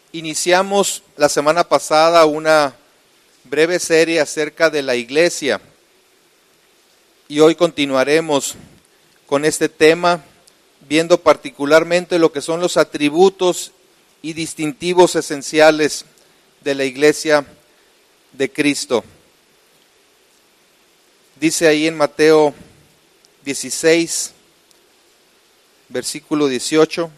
Iniciamos la semana pasada una breve serie acerca de la iglesia y hoy continuaremos con este tema, viendo particularmente lo que son los atributos y distintivos esenciales de la iglesia de Cristo. Dice ahí en Mateo 16, versículo 18.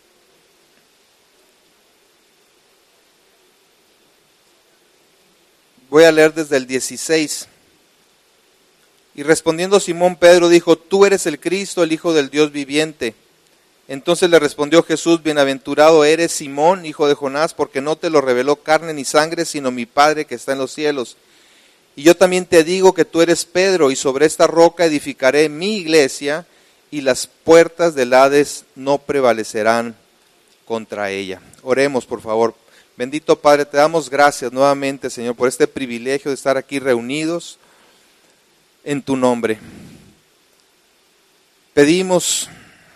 Voy a leer desde el 16. Y respondiendo Simón Pedro dijo: Tú eres el Cristo, el Hijo del Dios viviente. Entonces le respondió Jesús: Bienaventurado eres, Simón, hijo de Jonás, porque no te lo reveló carne ni sangre, sino mi Padre que está en los cielos. Y yo también te digo que tú eres Pedro, y sobre esta roca edificaré mi iglesia, y las puertas del Hades no prevalecerán contra ella. Oremos, por favor. Bendito Padre, te damos gracias nuevamente, Señor, por este privilegio de estar aquí reunidos en tu nombre. Pedimos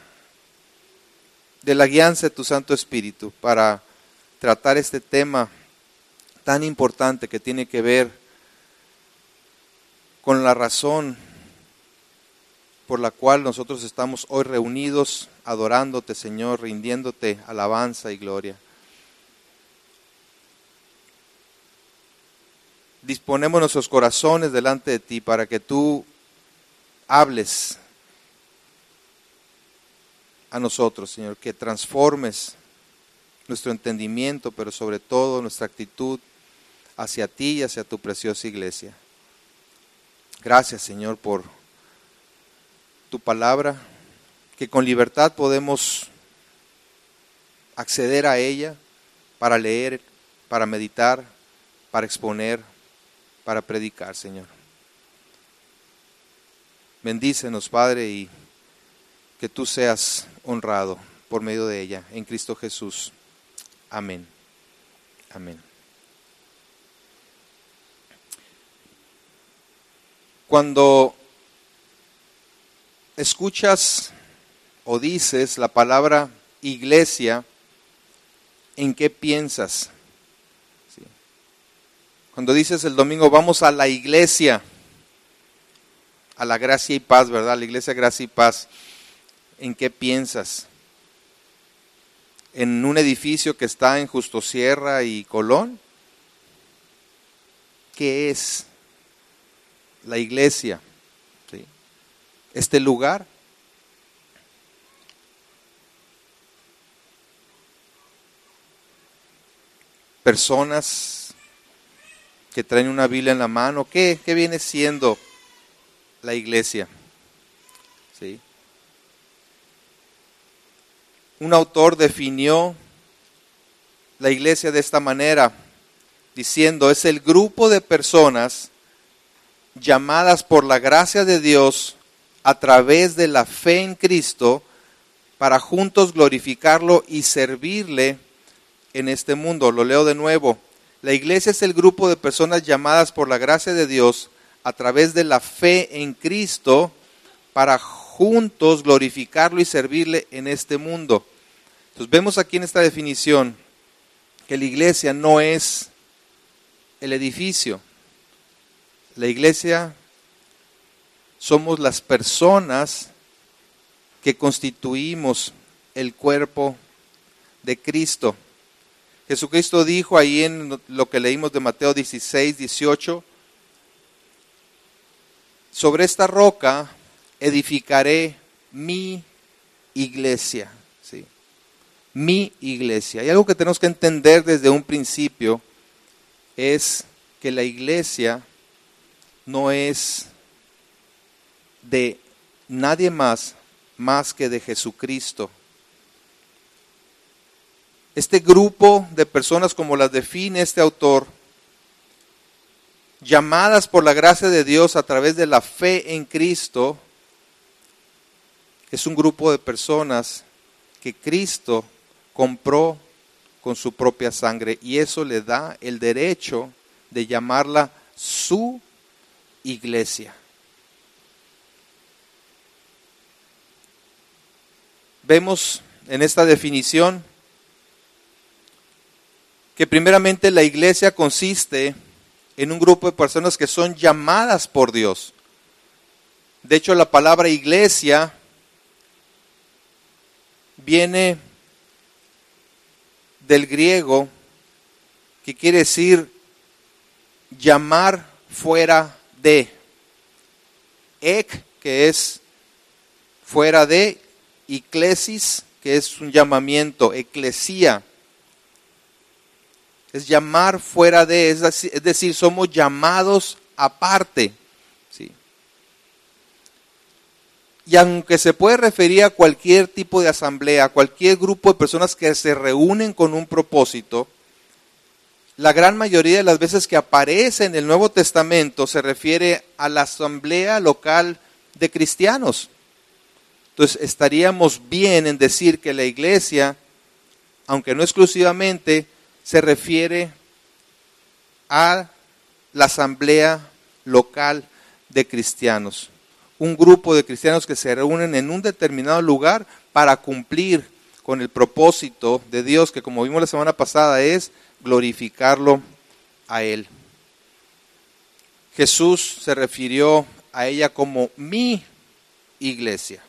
de la guianza de tu Santo Espíritu para tratar este tema tan importante que tiene que ver con la razón por la cual nosotros estamos hoy reunidos, adorándote, Señor, rindiéndote alabanza y gloria. Disponemos nuestros corazones delante de ti para que tú hables a nosotros, Señor, que transformes nuestro entendimiento, pero sobre todo nuestra actitud hacia ti y hacia tu preciosa iglesia. Gracias, Señor, por tu palabra, que con libertad podemos acceder a ella para leer, para meditar, para exponer, para predicar, Señor. Bendícenos, Padre, y que tú seas honrado por medio de ella, en Cristo Jesús. Amén. Amén. Cuando escuchas o dices la palabra iglesia, ¿en qué piensas? ¿Sí? Cuando dices el domingo, vamos a la iglesia, a la Gracia y Paz, ¿verdad? La iglesia Gracia y Paz, ¿en qué piensas? ¿En un edificio que está en Justo Sierra y Colón? ¿Qué es la iglesia? ¿Sí? Este lugar. Personas que traen una Biblia en la mano. ¿Qué viene siendo la iglesia? ¿Sí? Un autor definió la iglesia de esta manera, diciendo: es el grupo de personas llamadas por la gracia de Dios a través de la fe en Cristo para juntos glorificarlo y servirle en este mundo. Lo leo de nuevo. La iglesia es el grupo de personas llamadas por la gracia de Dios a través de la fe en Cristo para juntos glorificarlo y servirle en este mundo. Entonces vemos aquí en esta definición que la iglesia no es el edificio. La iglesia somos las personas que constituimos el cuerpo de Cristo. Jesucristo dijo ahí en lo que leímos de Mateo 16, 18, sobre esta roca edificaré mi iglesia. ¿Sí? Mi iglesia. Y algo que tenemos que entender desde un principio es que la iglesia no es de nadie más que de Jesucristo. Este grupo de personas, como las define este autor, llamadas por la gracia de Dios a través de la fe en Cristo, es un grupo de personas que Cristo compró con su propia sangre, y eso le da el derecho de llamarla su iglesia. Vemos en esta definición que primeramente la iglesia consiste en un grupo de personas que son llamadas por Dios. De hecho, la palabra iglesia viene del griego, que quiere decir llamar fuera de. Ek, que es fuera de, y klesis, que es un llamamiento, eclesía. Es llamar fuera de, es decir, somos llamados aparte. ¿Sí? Y aunque se puede referir a cualquier tipo de asamblea, a cualquier grupo de personas que se reúnen con un propósito, la gran mayoría de las veces que aparece en el Nuevo Testamento se refiere a la asamblea local de cristianos. Entonces estaríamos bien en decir que la iglesia, aunque no exclusivamente, se refiere a la asamblea local de cristianos. Un grupo de cristianos que se reúnen en un determinado lugar para cumplir con el propósito de Dios, que como vimos la semana pasada es glorificarlo a Él. Jesús se refirió a ella como mi iglesia.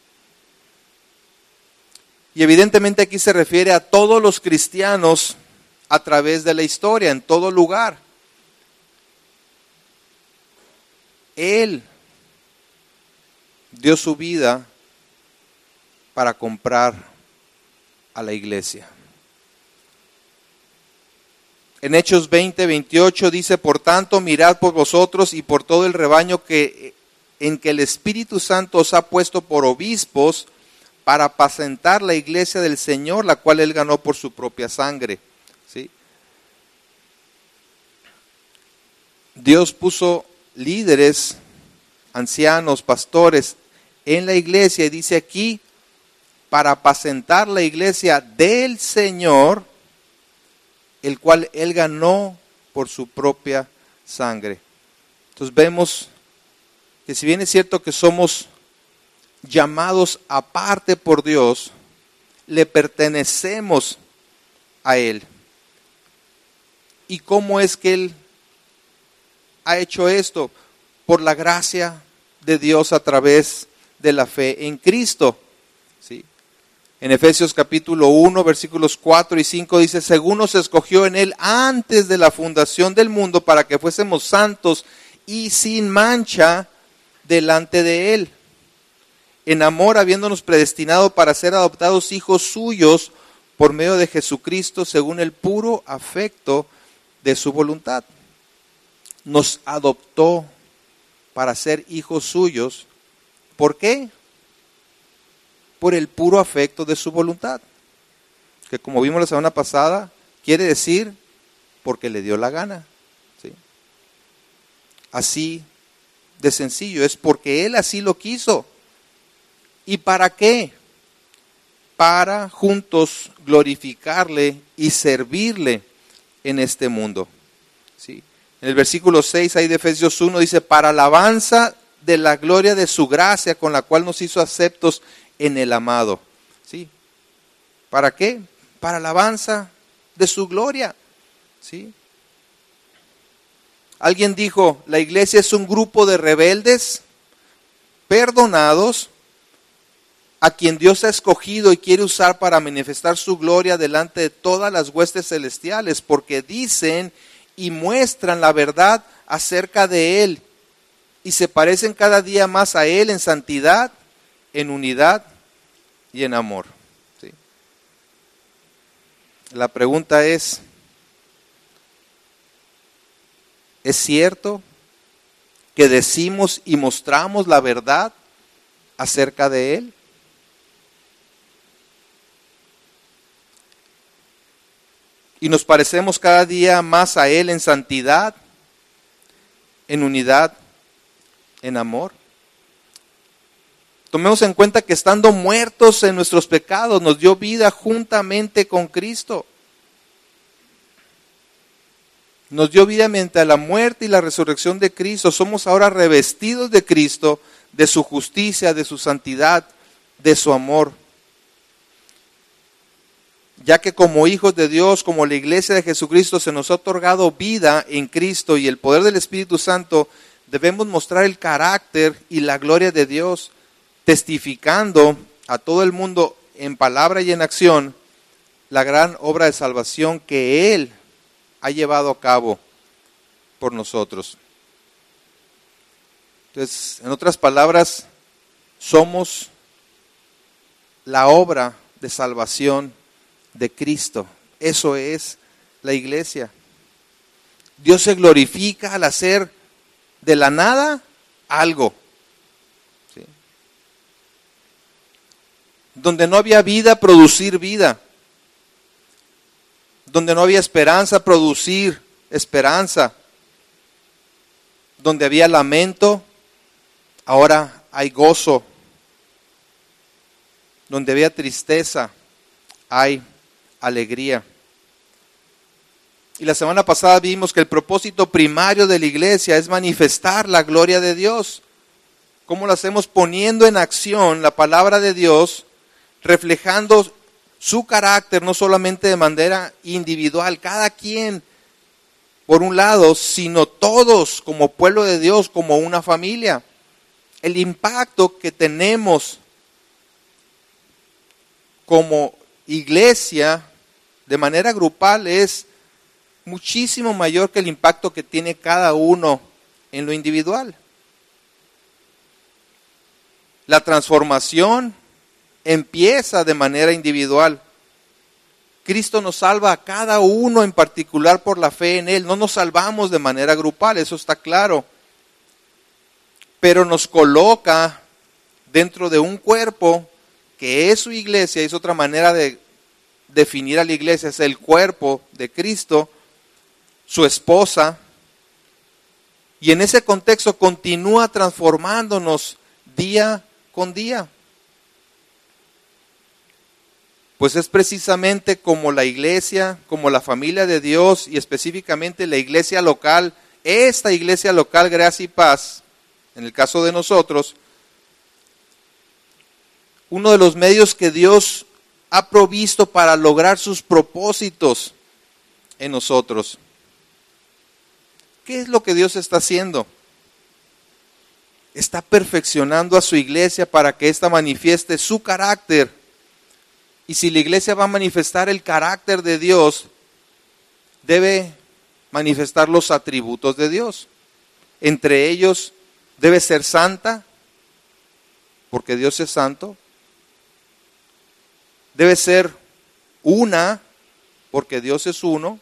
Y evidentemente aquí se refiere a todos los cristianos a través de la historia, en todo lugar. Él dio su vida para comprar a la iglesia. En Hechos 20:28 dice: por tanto, mirad por vosotros y por todo el rebaño en que el Espíritu Santo os ha puesto por obispos para apacentar la iglesia del Señor, la cual Él ganó por su propia sangre. ¿Sí? Dios puso líderes, ancianos, pastores en la iglesia, y dice aquí, para apacentar la iglesia del Señor, el cual Él ganó por su propia sangre. Entonces vemos que si bien es cierto que somos llamados aparte por Dios, le pertenecemos a Él. ¿Y cómo es que Él ha hecho esto? Por la gracia de Dios a través de la fe en Cristo. ¿Sí? En Efesios capítulo 1, versículos 4 y 5 dice: según nos escogió en Él antes de la fundación del mundo para que fuésemos santos y sin mancha delante de Él, en amor habiéndonos predestinado para ser adoptados hijos suyos por medio de Jesucristo según el puro afecto de su voluntad. Nos adoptó para ser hijos suyos. ¿Por qué? Por el puro afecto de su voluntad. Que como vimos la semana pasada, quiere decir porque le dio la gana. ¿Sí? Así de sencillo, es porque Él así lo quiso. ¿Y para qué? Para juntos glorificarle y servirle en este mundo. ¿Sí? En el versículo 6 ahí de Efesios 1 dice: para alabanza de la gloria de su gracia con la cual nos hizo aceptos en el amado. ¿Sí? ¿Para qué? Para alabanza de su gloria. ¿Sí? Alguien dijo: la iglesia es un grupo de rebeldes, perdonados, a quien Dios ha escogido y quiere usar para manifestar su gloria delante de todas las huestes celestiales, porque dicen y muestran la verdad acerca de Él y se parecen cada día más a Él en santidad, en unidad y en amor. ¿Sí? La pregunta ¿es cierto que decimos y mostramos la verdad acerca de Él? Y nos parecemos cada día más a Él en santidad, en unidad, en amor. Tomemos en cuenta que estando muertos en nuestros pecados, nos dio vida juntamente con Cristo. Nos dio vida mediante la muerte y la resurrección de Cristo. Somos ahora revestidos de Cristo, de su justicia, de su santidad, de su amor. ya que como hijos de Dios, como la iglesia de Jesucristo, se nos ha otorgado vida en Cristo y el poder del Espíritu Santo, debemos mostrar el carácter y la gloria de Dios, testificando a todo el mundo en palabra y en acción la gran obra de salvación que Él ha llevado a cabo por nosotros. Entonces, en otras palabras, somos la obra de salvación de Cristo. Eso es la iglesia. Dios se glorifica al hacer de la nada algo. ¿Sí? Donde no había vida, producir vida. Donde no había esperanza, producir esperanza. Donde había lamento, ahora hay gozo. Donde había tristeza, hay alegría. Y la semana pasada vimos que el propósito primario de la iglesia es manifestar la gloria de Dios. ¿Cómo lo hacemos? Poniendo en acción la palabra de Dios, reflejando su carácter, no solamente de manera individual, cada quien por un lado, sino todos como pueblo de Dios, como una familia. El impacto que tenemos como iglesia de manera grupal es muchísimo mayor que el impacto que tiene cada uno en lo individual. La transformación empieza de manera individual. Cristo nos salva a cada uno en particular por la fe en Él. No nos salvamos de manera grupal, eso está claro. Pero nos coloca dentro de un cuerpo que es su iglesia. Es otra manera de definir a la iglesia, es el cuerpo de Cristo, su esposa. Y en ese contexto continúa transformándonos día con día. Pues es precisamente como la iglesia, como la familia de Dios y específicamente la iglesia local, esta iglesia local Gracia y Paz, en el caso de nosotros, uno de los medios que Dios ha provisto para lograr sus propósitos en nosotros. ¿Qué es lo que Dios está haciendo? Está perfeccionando a su iglesia para que ésta manifieste su carácter. Y si la iglesia va a manifestar el carácter de Dios, debe manifestar los atributos de Dios. Entre ellos, debe ser santa, porque Dios es santo. Debe ser una, porque Dios es uno.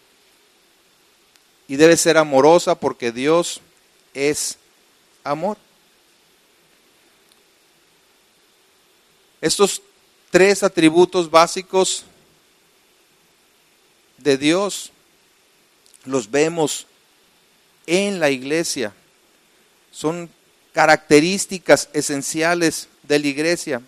Y debe ser amorosa, porque Dios es amor. Estos tres atributos básicos de Dios los vemos en la iglesia. Son características esenciales de la iglesia.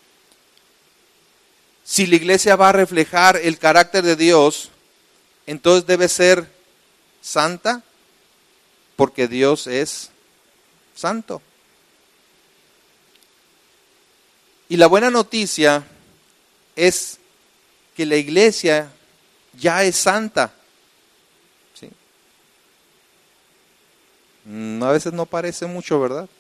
Si la iglesia va a reflejar el carácter de Dios, entonces debe ser santa, porque Dios es santo. Y la buena noticia es que la iglesia ya es santa. ¿Sí? A veces no parece mucho, ¿verdad?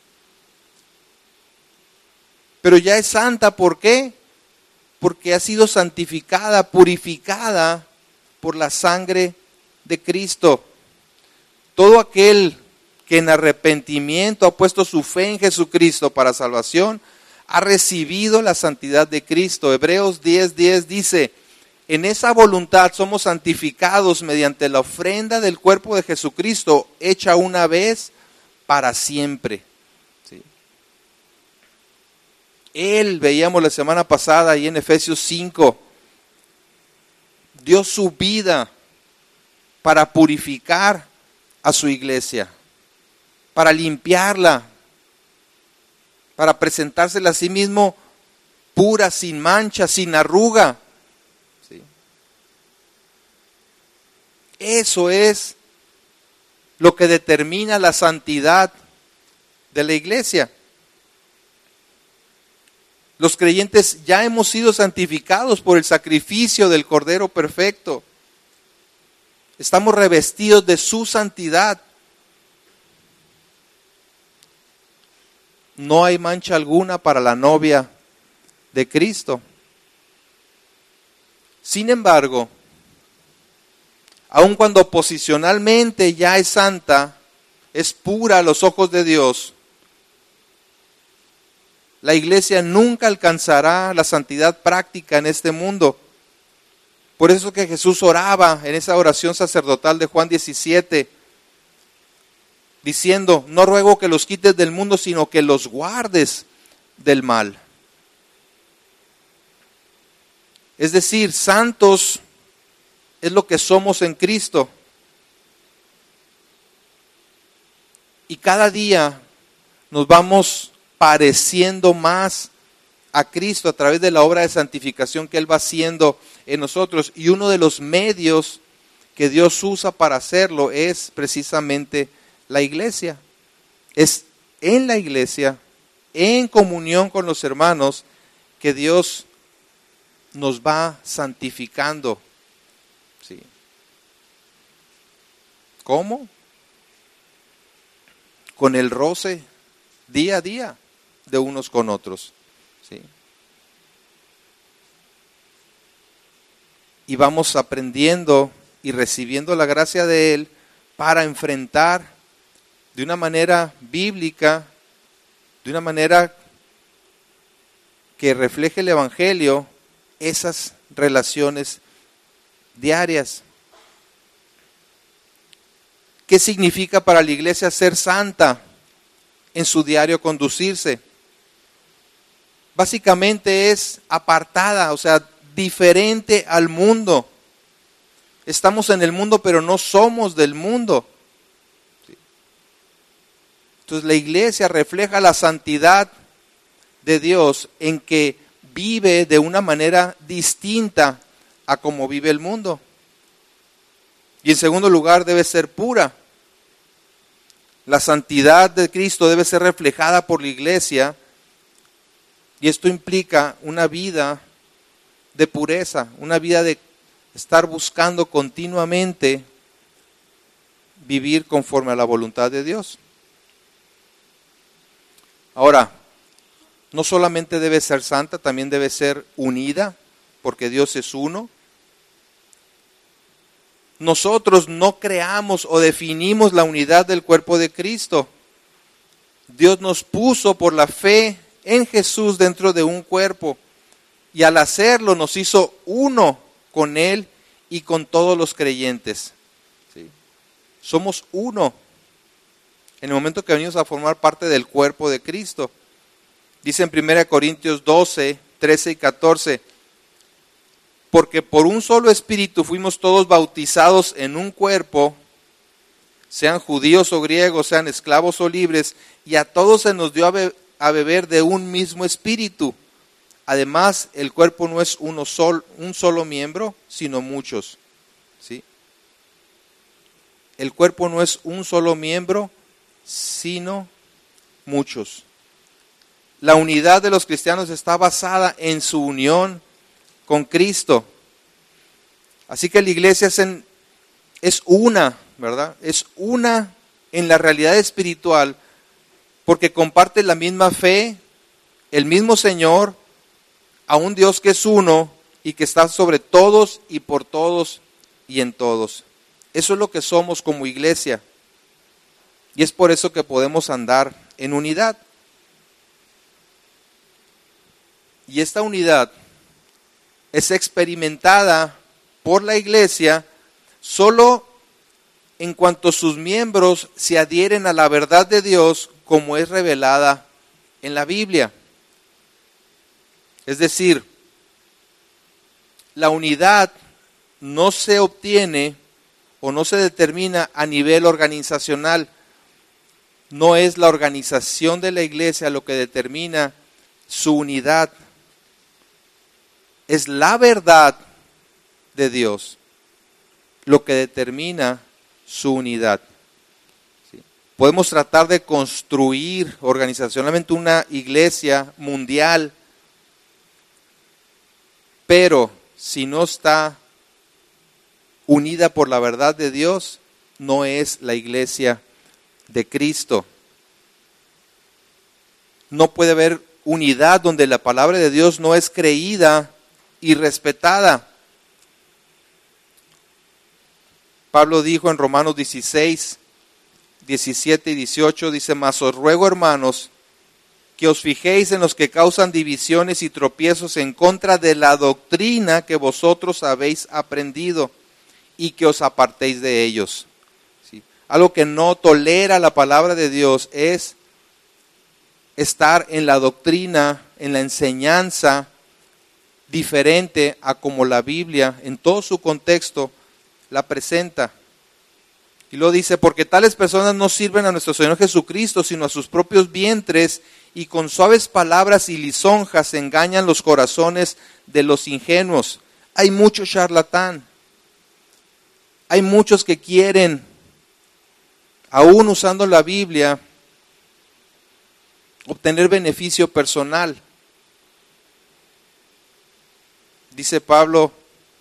Pero ya es santa, ¿por qué? Porque ha sido santificada, purificada por la sangre de Cristo. Todo aquel que en arrepentimiento ha puesto su fe en Jesucristo para salvación, ha recibido la santidad de Cristo. Hebreos 10:10 dice, en esa voluntad somos santificados mediante la ofrenda del cuerpo de Jesucristo, hecha una vez para siempre. ¿Sí? Él, veíamos la semana pasada ahí en Efesios 5, dio su vida para purificar a su iglesia, para limpiarla, para presentársela a sí mismo pura, sin mancha, sin arruga. ¿Sí? Eso es lo que determina la santidad de la iglesia. Los creyentes ya hemos sido santificados por el sacrificio del Cordero perfecto. Estamos revestidos de su santidad. No hay mancha alguna para la novia de Cristo. Sin embargo, aun cuando posicionalmente ya es santa, es pura a los ojos de Dios, la iglesia nunca alcanzará la santidad práctica en este mundo. Por eso que Jesús oraba en esa oración sacerdotal de Juan 17, diciendo, no ruego que los quites del mundo, sino que los guardes del mal. Es decir, santos es lo que somos en Cristo. Y cada día nos vamos pareciendo más a Cristo a través de la obra de santificación que Él va haciendo en nosotros. Y uno de los medios que Dios usa para hacerlo es precisamente la iglesia. Es en la iglesia, en comunión con los hermanos, que Dios nos va santificando. ¿Sí? ¿Cómo? Con el roce día a día de unos con otros. ¿Sí? Y vamos aprendiendo y recibiendo la gracia de Él para enfrentar de una manera bíblica, de una manera que refleje el Evangelio, esas relaciones diarias. ¿Qué significa para la iglesia ser santa en su diario conducirse? Básicamente es apartada, o sea, diferente al mundo. Estamos en el mundo, pero no somos del mundo. Entonces la iglesia refleja la santidad de Dios en que vive de una manera distinta a como vive el mundo. Y en segundo lugar, debe ser pura. La santidad de Cristo debe ser reflejada por la iglesia, y esto implica una vida de pureza, una vida de estar buscando continuamente vivir conforme a la voluntad de Dios. Ahora, no solamente debe ser santa, también debe ser unida, porque Dios es uno. Nosotros no creamos o definimos la unidad del cuerpo de Cristo. Dios nos puso por la fe en Jesús dentro de un cuerpo, y al hacerlo nos hizo uno con Él y con todos los creyentes. ¿Sí? Somos uno en el momento que venimos a formar parte del cuerpo de Cristo. Dice en 1 Corintios 12, 13 y 14, porque por un solo espíritu fuimos todos bautizados en un cuerpo, sean judíos o griegos, sean esclavos o libres, y a todos se nos dio a beber de un mismo espíritu. Además, el cuerpo no es un solo miembro, sino muchos. ¿Sí? El cuerpo no es un solo miembro, sino muchos. La unidad de los cristianos está basada en su unión con Cristo. Así que la iglesia es una, ¿verdad? Es una en la realidad espiritual, porque comparte la misma fe, el mismo Señor, a un Dios que es uno y que está sobre todos y por todos y en todos. Eso es lo que somos como iglesia. Y es por eso que podemos andar en unidad. Y esta unidad es experimentada por la iglesia solo en cuanto sus miembros se adhieren a la verdad de Dios como es revelada en la Biblia. Es decir, la unidad no se obtiene o no se determina a nivel organizacional. No es la organización de la iglesia lo que determina su unidad. Es la verdad de Dios lo que determina su unidad. ¿Sí? Podemos tratar de construir organizacionalmente una iglesia mundial, Pero si no está unida por la verdad de Dios, no es la iglesia de Cristo. No puede haber unidad donde la palabra de Dios no es creída y respetada. Pablo dijo en Romanos 16, 17 y 18, dice: mas os ruego, hermanos, que os fijéis en los que causan divisiones y tropiezos en contra de la doctrina que vosotros habéis aprendido, y que os apartéis de ellos. ¿Sí? Algo que no tolera la palabra de Dios es estar en la doctrina, en la enseñanza diferente a como la Biblia, en todo su contexto, la presenta. Y luego dice: porque tales personas no sirven a nuestro Señor Jesucristo, sino a sus propios vientres, y con suaves palabras y lisonjas engañan los corazones de los ingenuos. Hay mucho charlatán. Hay muchos que quieren, aún usando la Biblia, obtener beneficio personal. Dice Pablo,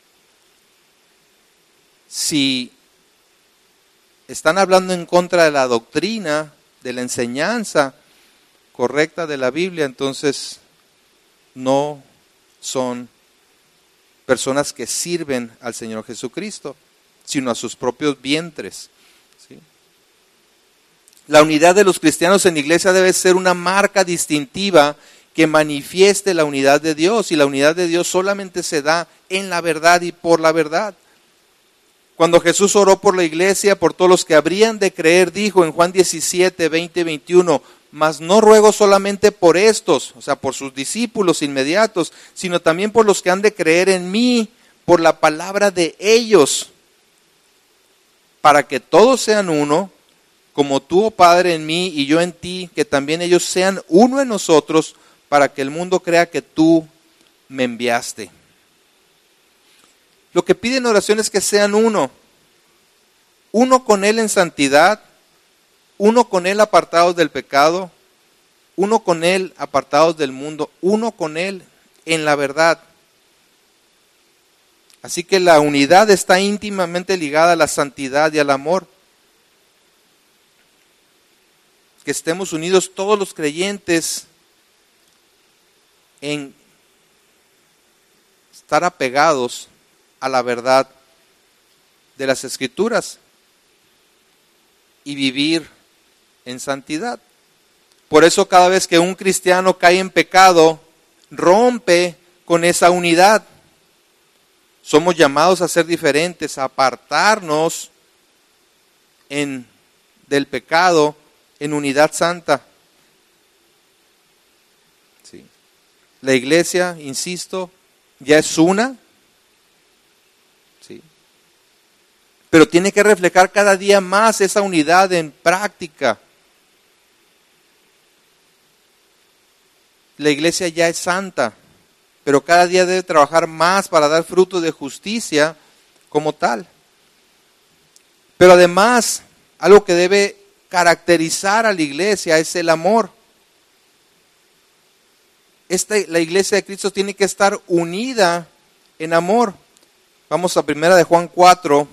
si están hablando en contra de la doctrina, de la enseñanza correcta de la Biblia, entonces no son personas que sirven al Señor Jesucristo, sino a sus propios vientres. ¿Sí? La unidad de los cristianos en la iglesia debe ser una marca distintiva que manifieste la unidad de Dios, y la unidad de Dios solamente se da en la verdad y por la verdad. Cuando Jesús oró por la iglesia, por todos los que habrían de creer, dijo en Juan 17, 20 y 21, mas no ruego solamente por estos, o sea, por sus discípulos inmediatos, sino también por los que han de creer en mí, por la palabra de ellos, para que todos sean uno, como tú, oh Padre, en mí y yo en ti, que también ellos sean uno en nosotros, para que el mundo crea que tú me enviaste. Lo que piden oración es que sean uno con Él en santidad, uno con Él apartados del pecado, uno con Él apartados del mundo, uno con Él en la verdad. Así que la unidad está íntimamente ligada a la santidad y al amor. Que estemos unidos todos los creyentes en estar apegados a la verdad de las Escrituras y vivir en santidad. Por eso cada vez que un cristiano cae en pecado, rompe con esa unidad. Somos llamados a ser diferentes, a apartarnos del pecado en unidad santa. Sí. La iglesia, insisto, ya es una, sí, pero tiene que reflejar cada día más esa unidad en práctica. La iglesia ya es santa, pero cada día debe trabajar más para dar fruto de justicia como tal. Pero además, algo que debe caracterizar a la iglesia es el amor. La iglesia de Cristo tiene que estar unida en amor. Vamos a 1 de Juan 4.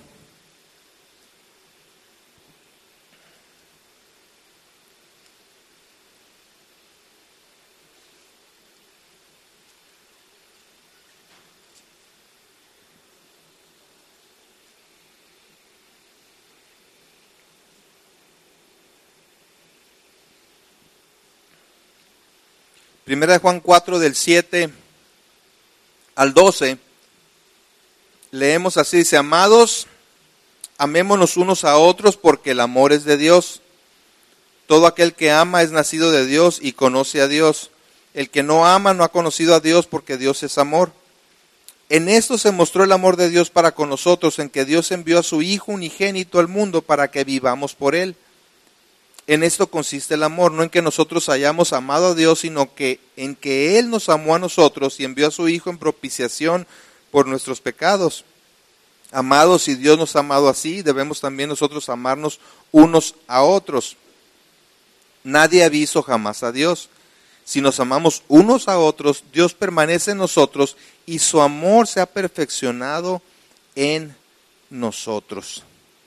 Primera de Juan 4 del 7 al 12, leemos así, dice: amados, amémonos unos a otros porque el amor es de Dios. Todo aquel que ama es nacido de Dios y conoce a Dios. El que no ama no ha conocido a Dios, porque Dios es amor. En esto se mostró el amor de Dios para con nosotros, en que Dios envió a su Hijo unigénito al mundo para que vivamos por Él. En esto consiste el amor, no en que nosotros hayamos amado a Dios, sino que en que Él nos amó a nosotros y envió a su Hijo en propiciación por nuestros pecados. Amados, si Dios nos ha amado así, debemos también nosotros amarnos unos a otros. Nadie ha visto jamás a Dios. si nos amamos unos a otros, Dios permanece en nosotros y su amor se ha perfeccionado en nosotros.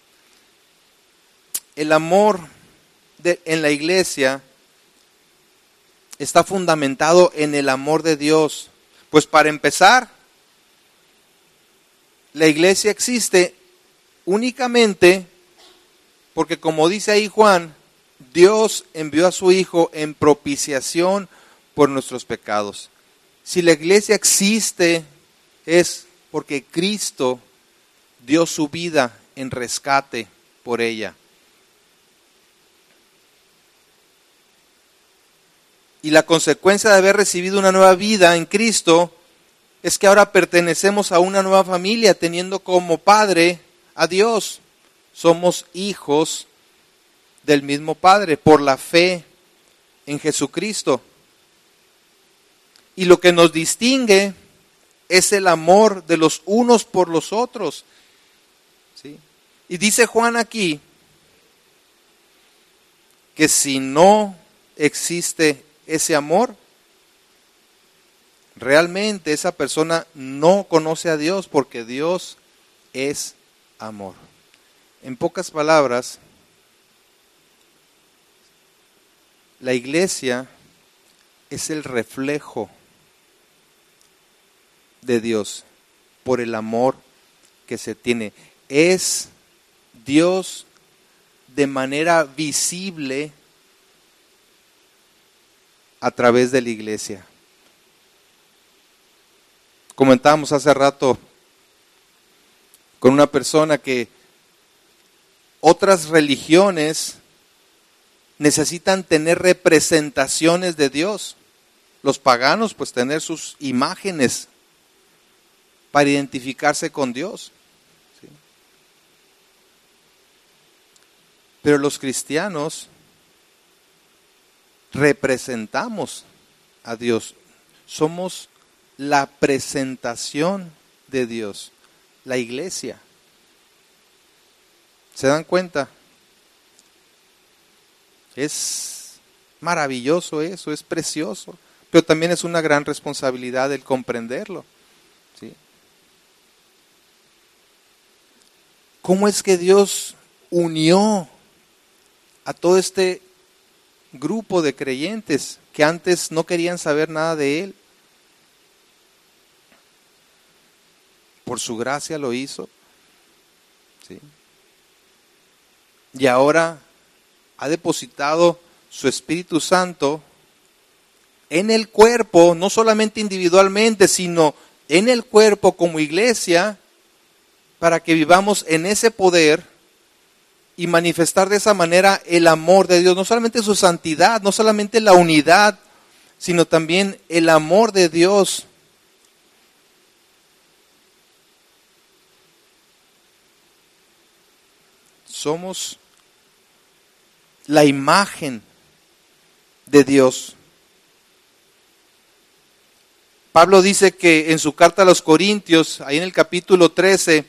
El amor en la iglesia está fundamentado en el amor de Dios. Pues para empezar, la iglesia existe únicamente porque, como dice ahí Juan, Dios envió a su Hijo en propiciación por nuestros pecados. Si la iglesia existe es porque Cristo dio su vida en rescate por ella. Y la consecuencia de haber recibido una nueva vida en Cristo es que ahora pertenecemos a una nueva familia, teniendo como padre a Dios. Somos hijos del mismo Padre por la fe en Jesucristo. Y lo que nos distingue es el amor de los unos por los otros. ¿Sí? Y dice Juan aquí que si no existe ese amor, realmente esa persona no conoce a Dios, porque Dios es amor. En pocas palabras, la iglesia es el reflejo de Dios por el amor que se tiene. Es Dios de manera visible a través de la iglesia. Comentábamos hace rato con una persona que otras religiones necesitan tener representaciones de Dios. Los paganos, pues, tener sus imágenes para identificarse con Dios. ¿Sí? Pero los cristianos representamos a Dios. Somos la presentación de Dios, la iglesia. ¿Se dan cuenta? Es maravilloso eso, es precioso, pero también es una gran responsabilidad el comprenderlo. ¿Sí? ¿Cómo es que Dios unió a todo este grupo de creyentes que antes no querían saber nada de Él? Por su gracia lo hizo. ¿Sí? Y ahora ha depositado su Espíritu Santo en el cuerpo, no solamente individualmente, sino en el cuerpo como iglesia, para que vivamos en ese poder y manifestar de esa manera el amor de Dios, no solamente su santidad, no solamente la unidad, sino también el amor de Dios. Somos la imagen de Dios. Pablo dice que en su carta a los Corintios, ahí en el capítulo 13,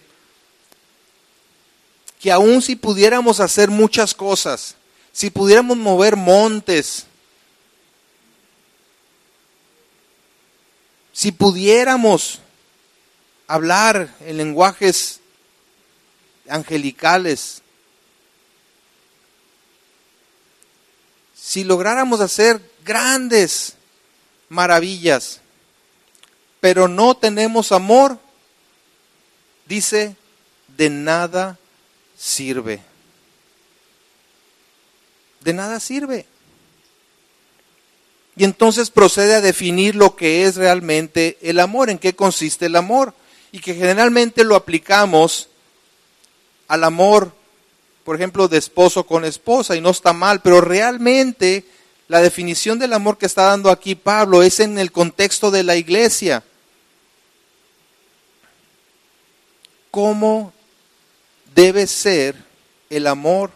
que aun si pudiéramos hacer muchas cosas, si pudiéramos mover montes, si pudiéramos hablar en lenguajes angelicales, si lográramos hacer grandes maravillas, pero no tenemos amor, dice, de nada sirve. De nada sirve. Y entonces procede a definir lo que es realmente el amor, en qué consiste el amor, y que generalmente lo aplicamos al amor, por ejemplo, de esposo con esposa, y no está mal, pero realmente la definición del amor que está dando aquí Pablo es en el contexto de la iglesia. ¿Cómo debe ser el amor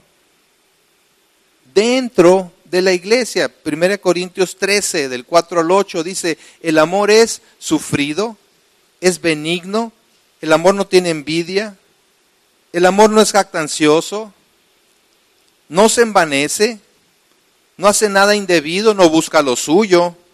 dentro de la iglesia? 1 Corintios 13, del 4 al 8, dice, el amor es sufrido, es benigno, el amor no tiene envidia, el amor no es jactancioso, no se envanece, no hace nada indebido, no busca lo suyo,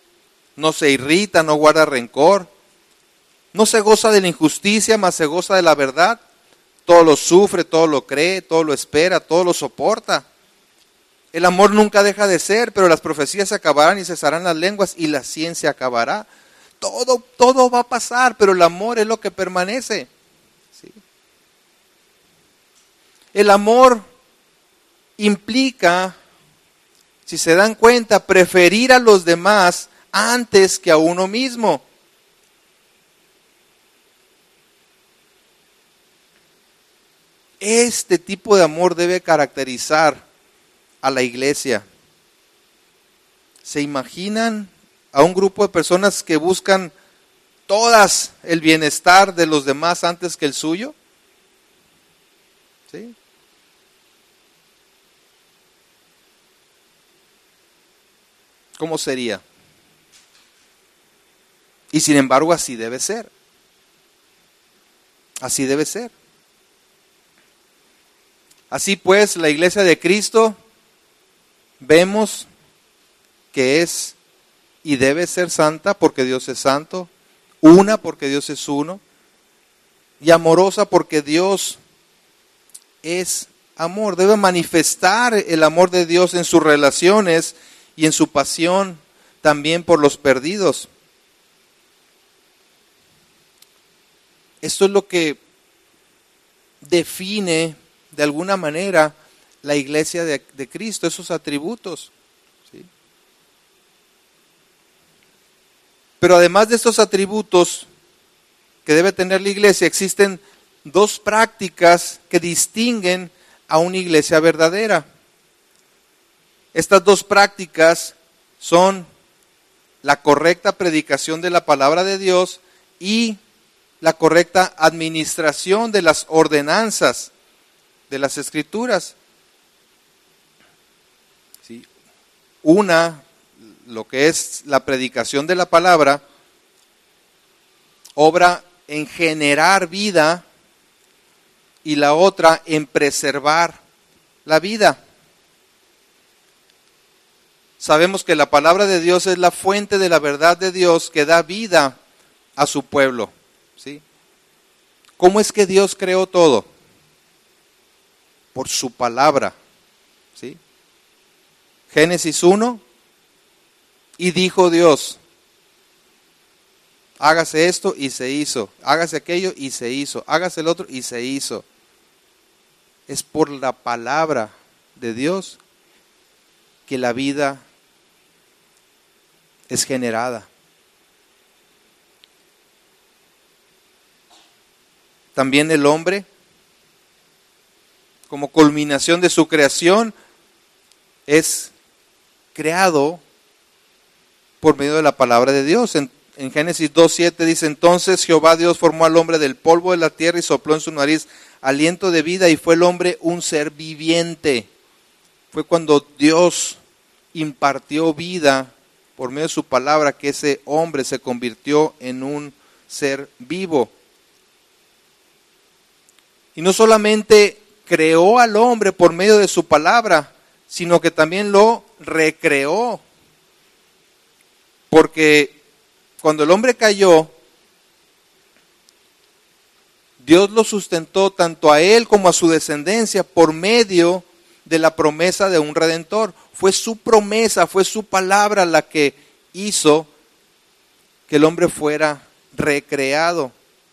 no se irrita, no guarda rencor, no se goza de la injusticia, mas se goza de la verdad. Todo lo sufre, todo lo cree, todo lo espera, todo lo soporta. El amor nunca deja de ser, pero las profecías se acabarán y cesarán las lenguas y la ciencia acabará. Todo va a pasar, pero el amor es lo que permanece. ¿Sí? El amor implica, si se dan cuenta, preferir a los demás antes que a uno mismo. Este tipo de amor debe caracterizar a la iglesia. ¿Se imaginan a un grupo de personas que buscan todas el bienestar de los demás antes que el suyo? ¿Sí? ¿Cómo sería? Y sin embargo así debe ser. Así debe ser. Así pues, la iglesia de Cristo vemos que es y debe ser santa porque Dios es santo, una porque Dios es uno, y amorosa porque Dios es amor. Debe manifestar el amor de Dios en sus relaciones y en su pasión también por los perdidos. Esto es lo que define de alguna manera la iglesia de Cristo, esos atributos. ¿Sí? Pero además de estos atributos que debe tener la iglesia, existen dos prácticas que distinguen a una iglesia verdadera. Estas dos prácticas son la correcta predicación de la palabra de Dios y la correcta administración de las ordenanzas de las Escrituras. ¿Sí? Una, lo que es la predicación de la palabra, obra en generar vida, y la otra en preservar la vida. Sabemos que la palabra de Dios es la fuente de la verdad de Dios que da vida a su pueblo. ¿Sí? ¿Cómo es que Dios creó todo? Por su palabra. ¿Sí? Génesis 1, y dijo Dios, hágase esto y se hizo, hágase aquello y se hizo, hágase el otro y se hizo. Es por la palabra de Dios que la vida es generada. También el hombre, como culminación de su creación, es creado por medio de la palabra de Dios. En Génesis 2:7 dice, entonces Jehová Dios formó al hombre del polvo de la tierra y sopló en su nariz aliento de vida y fue el hombre un ser viviente. Fue cuando Dios impartió vida por medio de su palabra que ese hombre se convirtió en un ser vivo. Y no solamente creó al hombre por medio de su palabra, sino que también lo recreó. Porque cuando el hombre cayó, Dios lo sustentó tanto a él como a su descendencia por medio de la promesa de un redentor. Fue su promesa, fue su palabra la que hizo que el hombre fuera recreado.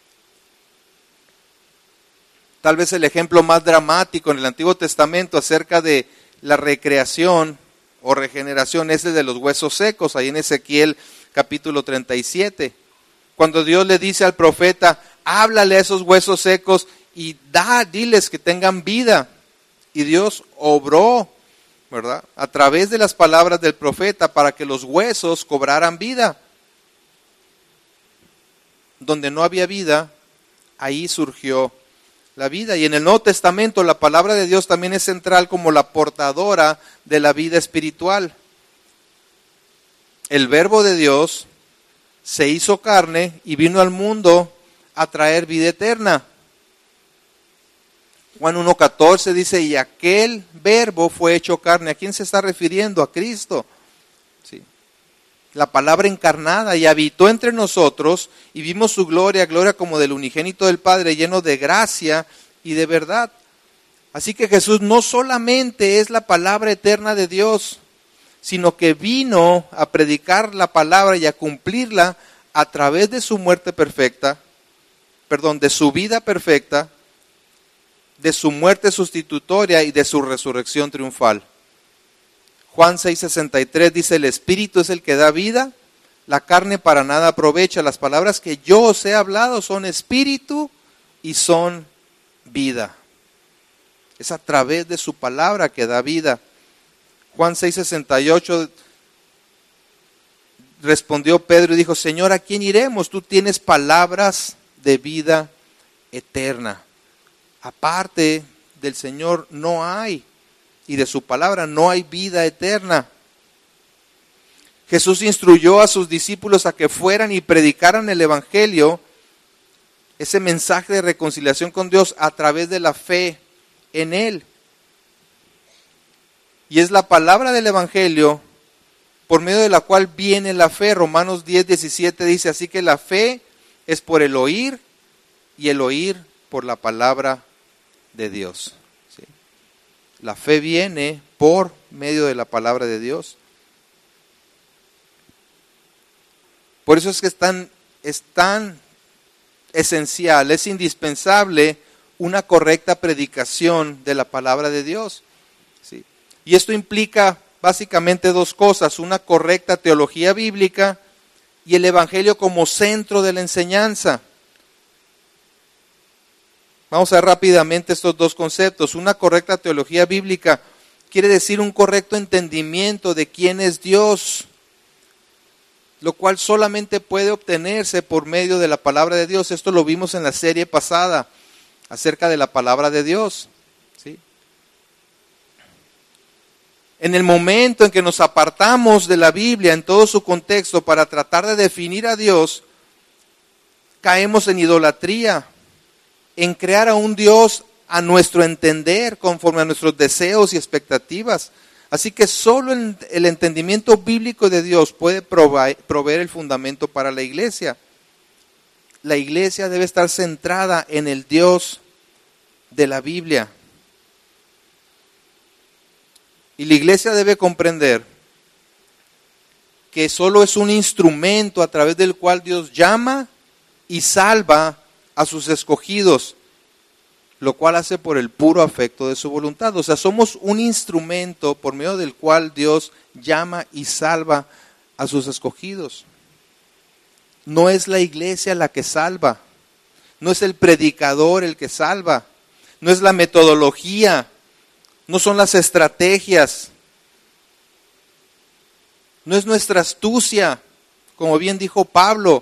Tal vez el ejemplo más dramático en el Antiguo Testamento acerca de la recreación o regeneración es el de los huesos secos, ahí en Ezequiel capítulo 37. Cuando Dios le dice al profeta, háblale a esos huesos secos y diles que tengan vida. Y Dios obró, ¿verdad?, a través de las palabras del profeta para que los huesos cobraran vida. Donde no había vida, ahí surgió la vida. Y en el Nuevo Testamento la palabra de Dios también es central como la portadora de la vida espiritual. El Verbo de Dios se hizo carne y vino al mundo a traer vida eterna. Juan 1:14 dice, y aquel Verbo fue hecho carne. ¿A quién se está refiriendo? A Cristo. ¿Sí? la palabra encarnada, y habitó entre nosotros, y vimos su gloria, gloria como del unigénito del Padre, lleno de gracia y de verdad. Así que Jesús no solamente es la palabra eterna de Dios, sino que vino a predicar la palabra y a cumplirla a través de su muerte perfecta, de su vida perfecta, de su muerte sustitutoria y de su resurrección triunfal. Juan 6:63 dice: el Espíritu es el que da vida, la carne para nada aprovecha. Las palabras que yo os he hablado son espíritu y son vida. Es a través de su palabra que da vida. Juan 6:68 respondió Pedro y dijo: Señor, ¿a quién iremos? Tú tienes palabras de vida eterna. Aparte del Señor no hay, y de su palabra no hay vida eterna. Jesús instruyó a sus discípulos a que fueran y predicaran el Evangelio, ese mensaje de reconciliación con Dios a través de la fe en Él. Y es la palabra del Evangelio por medio de la cual viene la fe. Romanos 10:17 dice: así que la fe es por el oír, y el oír por la palabra de Dios. ¿Sí? La fe viene por medio de la palabra de Dios. Por eso es que es tan esencial, es indispensable una correcta predicación de la palabra de Dios. ¿Sí? Y esto implica básicamente dos cosas: una correcta teología bíblica y el Evangelio como centro de la enseñanza. Vamos a ver rápidamente estos dos conceptos. Una correcta teología bíblica quiere decir un correcto entendimiento de quién es Dios, lo cual solamente puede obtenerse por medio de la palabra de Dios. Esto lo vimos en la serie pasada acerca de la palabra de Dios. ¿Sí? En el momento en que nos apartamos de la Biblia en todo su contexto para tratar de definir a Dios, caemos en idolatría, en crear a un Dios a nuestro entender, conforme a nuestros deseos y expectativas. Así que solo el entendimiento bíblico de Dios puede proveer el fundamento para la iglesia. La iglesia debe estar centrada en el Dios de la Biblia. Y la iglesia debe comprender que solo es un instrumento a través del cual Dios llama y salva a sus escogidos, lo cual hace por el puro afecto de su voluntad. O sea, somos un instrumento por medio del cual Dios llama y salva a sus escogidos. No es la iglesia la que salva, no es el predicador el que salva, no es la metodología, no son las estrategias, no es nuestra astucia, como bien dijo Pablo.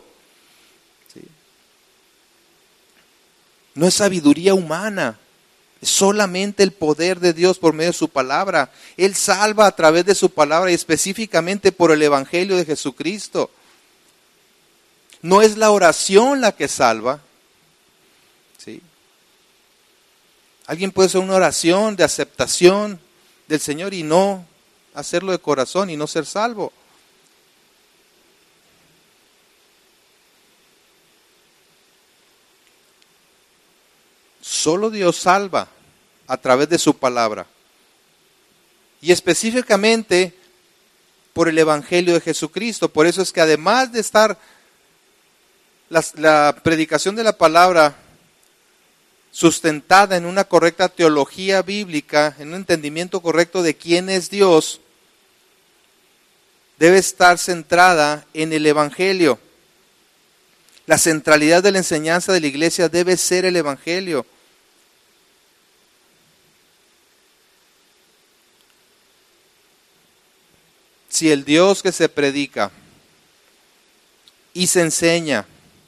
No es sabiduría humana, es solamente el poder de Dios por medio de su palabra. Él salva a través de su palabra y específicamente por el Evangelio de Jesucristo. No es la oración la que salva. ¿Sí? Alguien puede hacer una oración de aceptación del Señor y no hacerlo de corazón y no ser salvo. Solo Dios salva a través de su palabra. Y específicamente por el Evangelio de Jesucristo. Por eso es que además de estar la predicación de la palabra sustentada en una correcta teología bíblica, en un entendimiento correcto de quién es Dios, debe estar centrada en el Evangelio. La centralidad de la enseñanza de la iglesia debe ser el Evangelio. Si el Dios que se predica y se enseña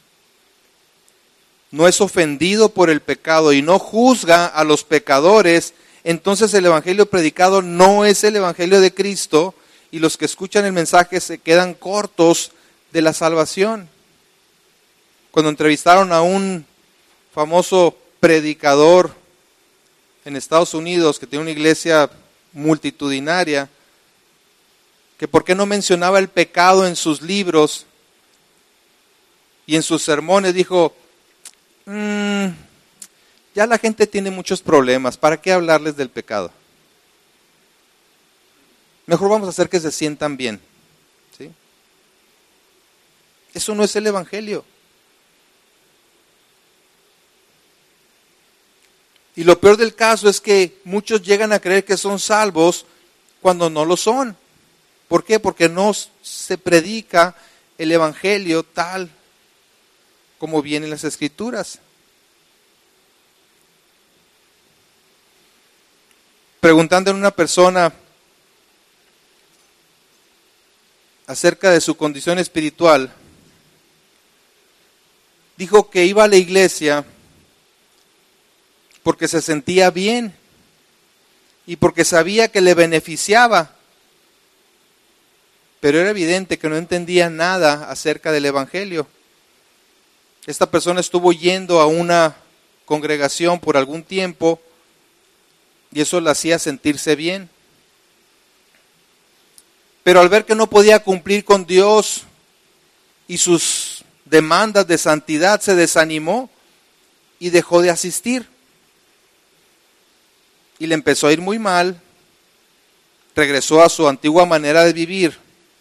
no es ofendido por el pecado y no juzga a los pecadores, entonces el evangelio predicado no es el evangelio de Cristo y los que escuchan el mensaje se quedan cortos de la salvación. Cuando entrevistaron a un famoso predicador en Estados Unidos que tiene una iglesia multitudinaria, que por qué no mencionaba el pecado en sus libros y en sus sermones. Dijo, ya la gente tiene muchos problemas, ¿para qué hablarles del pecado? Mejor vamos a hacer que se sientan bien. ¿Sí? Eso no es el Evangelio. Y lo peor del caso es que muchos llegan a creer que son salvos cuando no lo son. ¿Por qué? Porque no se predica el Evangelio tal como viene en las Escrituras. Preguntando a una persona acerca de su condición espiritual, dijo que iba a la iglesia porque se sentía bien y porque sabía que le beneficiaba, pero era evidente que no entendía nada acerca del Evangelio. Esta persona estuvo yendo a una congregación por algún tiempo y eso la hacía sentirse bien. Pero al ver que no podía cumplir con Dios y sus demandas de santidad, se desanimó y dejó de asistir. Y le empezó a ir muy mal, regresó a su antigua manera de vivir.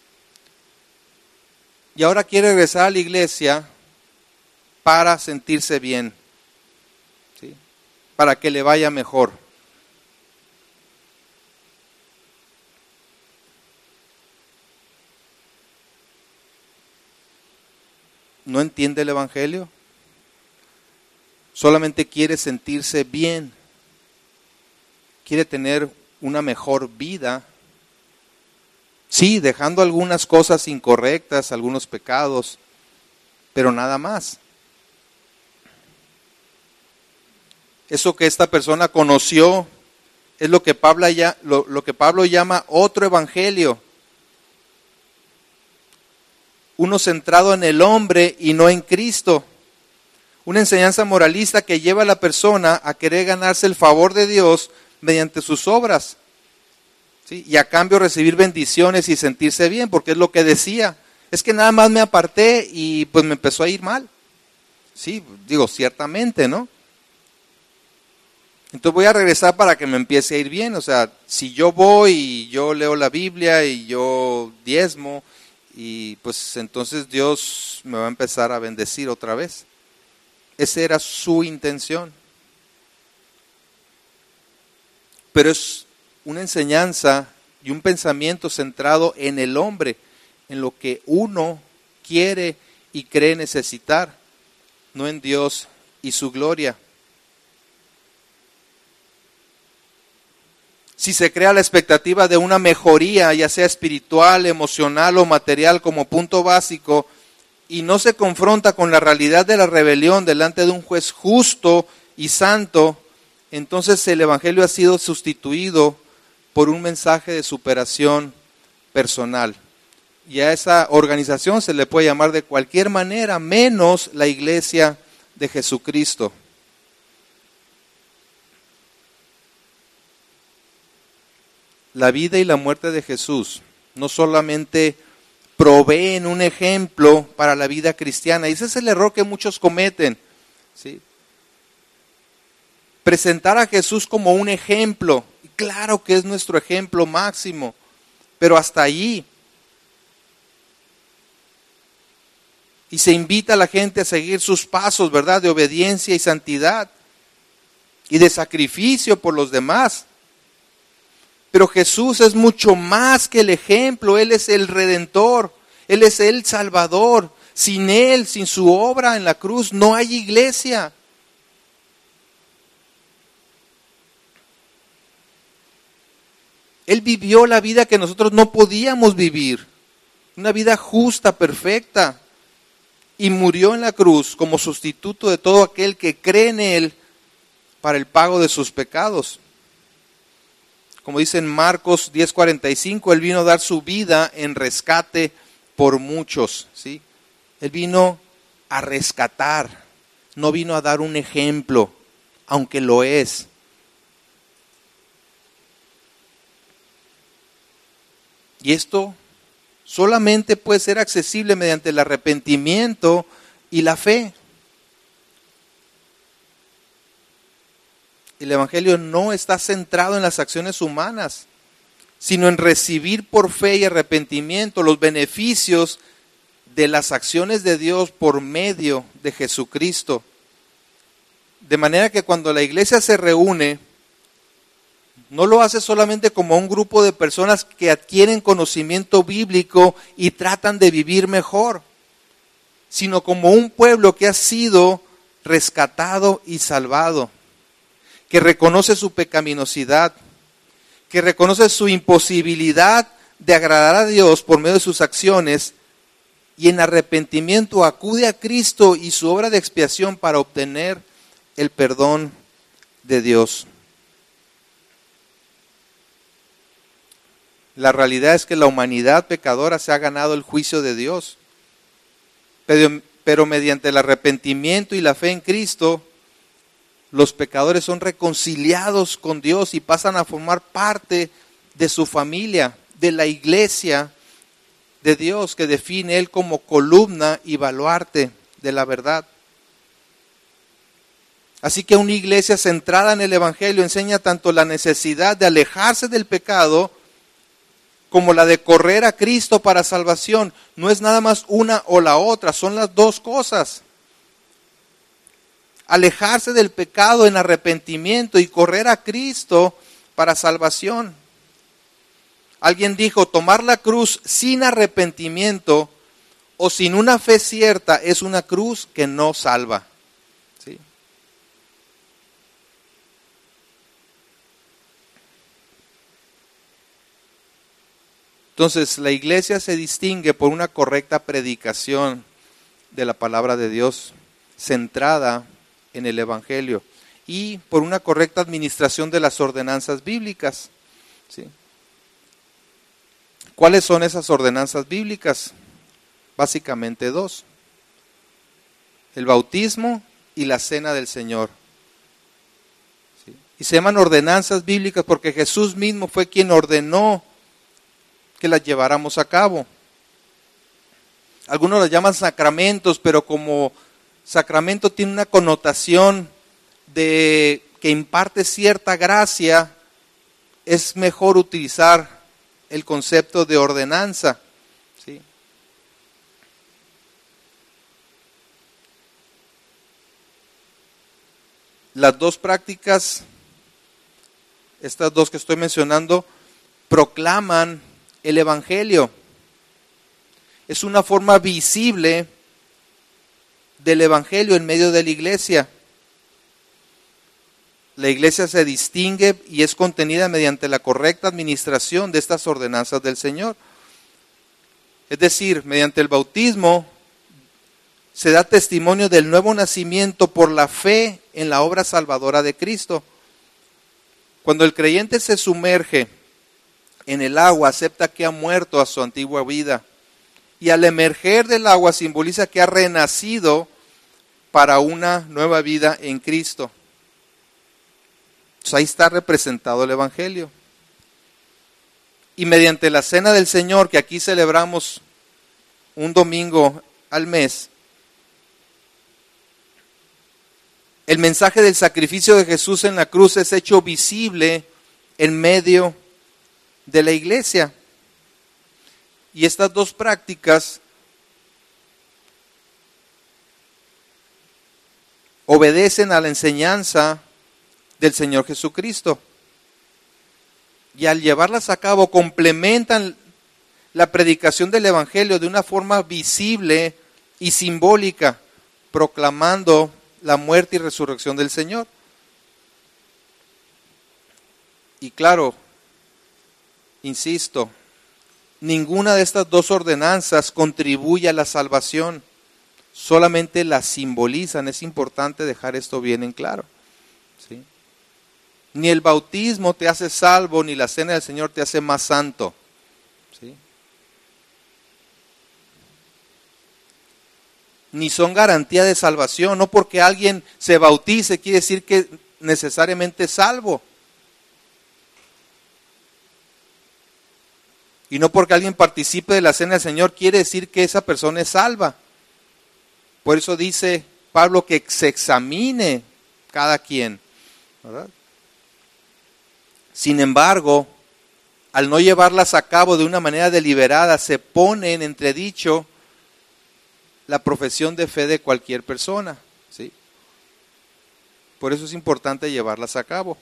Y ahora quiere regresar a la iglesia para sentirse bien, ¿sí? Para que le vaya mejor. ¿No entiende el Evangelio? Solamente quiere sentirse bien. Quiere tener una mejor vida. Sí, dejando algunas cosas incorrectas, algunos pecados, pero nada más. Eso que esta persona conoció es lo que Pablo llama otro evangelio. Uno centrado en el hombre y no en Cristo. Una enseñanza moralista que lleva a la persona a querer ganarse el favor de Dios mediante sus obras, ¿sí? Y a cambio recibir bendiciones y sentirse bien, porque es lo que decía. Es que nada más me aparté y pues me empezó a ir mal. Sí, digo, ciertamente, ¿no? Entonces voy a regresar para que me empiece a ir bien. O sea, si yo voy y yo leo la Biblia y yo diezmo, y pues entonces Dios me va a empezar a bendecir otra vez. Esa era su intención. Pero es una enseñanza y un pensamiento centrado en el hombre, en lo que uno quiere y cree necesitar, no en Dios y su gloria. Si se crea la expectativa de una mejoría, ya sea espiritual, emocional o material como punto básico, y no se confronta con la realidad de la rebelión delante de un juez justo y santo, entonces el Evangelio ha sido sustituido por un mensaje de superación personal. Y a esa organización se le puede llamar de cualquier manera, menos la Iglesia de Jesucristo. La vida y la muerte de Jesús no solamente proveen un ejemplo para la vida cristiana, y ese es el error que muchos cometen, ¿sí? Presentar a Jesús como un ejemplo, y claro que es nuestro ejemplo máximo, pero hasta allí. Y se invita a la gente a seguir sus pasos, ¿verdad? De obediencia y santidad, y de sacrificio por los demás. Pero Jesús es mucho más que el ejemplo. Él es el Redentor, Él es el Salvador. Sin Él, sin su obra en la cruz, no hay iglesia. Él vivió la vida que nosotros no podíamos vivir, una vida justa, perfecta, y murió en la cruz como sustituto de todo aquel que cree en Él para el pago de sus pecados. Como dice en Marcos 10:45, Él vino a dar su vida en rescate por muchos, ¿sí? Él vino a rescatar, no vino a dar un ejemplo, aunque lo es. Y esto Solamente puede ser accesible mediante el arrepentimiento y la fe. El Evangelio no está centrado en las acciones humanas, sino en recibir por fe y arrepentimiento los beneficios de las acciones de Dios por medio de Jesucristo. De manera que cuando la iglesia se reúne, no lo hace solamente como un grupo de personas que adquieren conocimiento bíblico y tratan de vivir mejor, sino como un pueblo que ha sido rescatado y salvado, que reconoce su pecaminosidad, que reconoce su imposibilidad de agradar a Dios por medio de sus acciones y en arrepentimiento acude a Cristo y su obra de expiación para obtener el perdón de Dios. La realidad es que la humanidad pecadora se ha ganado el juicio de Dios, pero mediante el arrepentimiento y la fe en Cristo, los pecadores son reconciliados con Dios y pasan a formar parte de su familia, de la iglesia de Dios, que define Él como columna y baluarte de la verdad. Así que una iglesia centrada en el Evangelio enseña tanto la necesidad de alejarse del pecado como la de correr a Cristo para salvación. No es nada más una o la otra, son las dos cosas. Alejarse del pecado en arrepentimiento y correr a Cristo para salvación. Alguien dijo, tomar la cruz sin arrepentimiento o sin una fe cierta es una cruz que no salva. ¿Sí? Entonces, la iglesia se distingue por una correcta predicación de la palabra de Dios, centrada en el Evangelio, y por una correcta administración de las ordenanzas bíblicas. ¿Sí? ¿Cuáles son esas ordenanzas bíblicas? Básicamente dos: el bautismo y la cena del Señor. ¿Sí? Y se llaman ordenanzas bíblicas porque Jesús mismo fue quien ordenó que las lleváramos a cabo. Algunos las llaman sacramentos, pero como sacramento tiene una connotación de que imparte cierta gracia, es mejor utilizar el concepto de ordenanza. ¿Sí? Las dos prácticas, estas dos que estoy mencionando, proclaman el Evangelio. Es una forma visible del Evangelio en medio de la iglesia. La iglesia se distingue y es contenida mediante la correcta administración de estas ordenanzas del Señor. Es decir, mediante el bautismo se da testimonio del nuevo nacimiento por la fe en la obra salvadora de Cristo. Cuando el creyente se sumerge en el agua, acepta que ha muerto a su antigua vida. Y al emerger del agua simboliza que ha renacido para una nueva vida en Cristo. Entonces ahí está representado el Evangelio. Y mediante la cena del Señor, que aquí celebramos un domingo al mes, el mensaje del sacrificio de Jesús en la cruz es hecho visible en medio de la iglesia. Y estas dos prácticas obedecen a la enseñanza del Señor Jesucristo. Y al llevarlas a cabo complementan la predicación del Evangelio de una forma visible y simbólica, proclamando la muerte y resurrección del Señor. Y claro, insisto, ninguna de estas dos ordenanzas contribuye a la salvación, solamente la simbolizan. Es importante dejar esto bien en claro. ¿Sí? Ni el bautismo te hace salvo, ni la cena del Señor te hace más santo. ¿Sí? Ni son garantía de salvación. No porque alguien se bautice quiere decir que necesariamente es salvo. Y no porque alguien participe de la cena del Señor quiere decir que esa persona es salva. Por eso dice Pablo que se examine cada quien, ¿verdad? Sin embargo, al no llevarlas a cabo de una manera deliberada, se pone en entredicho la profesión de fe de cualquier persona, ¿sí? Por eso es importante llevarlas a cabo.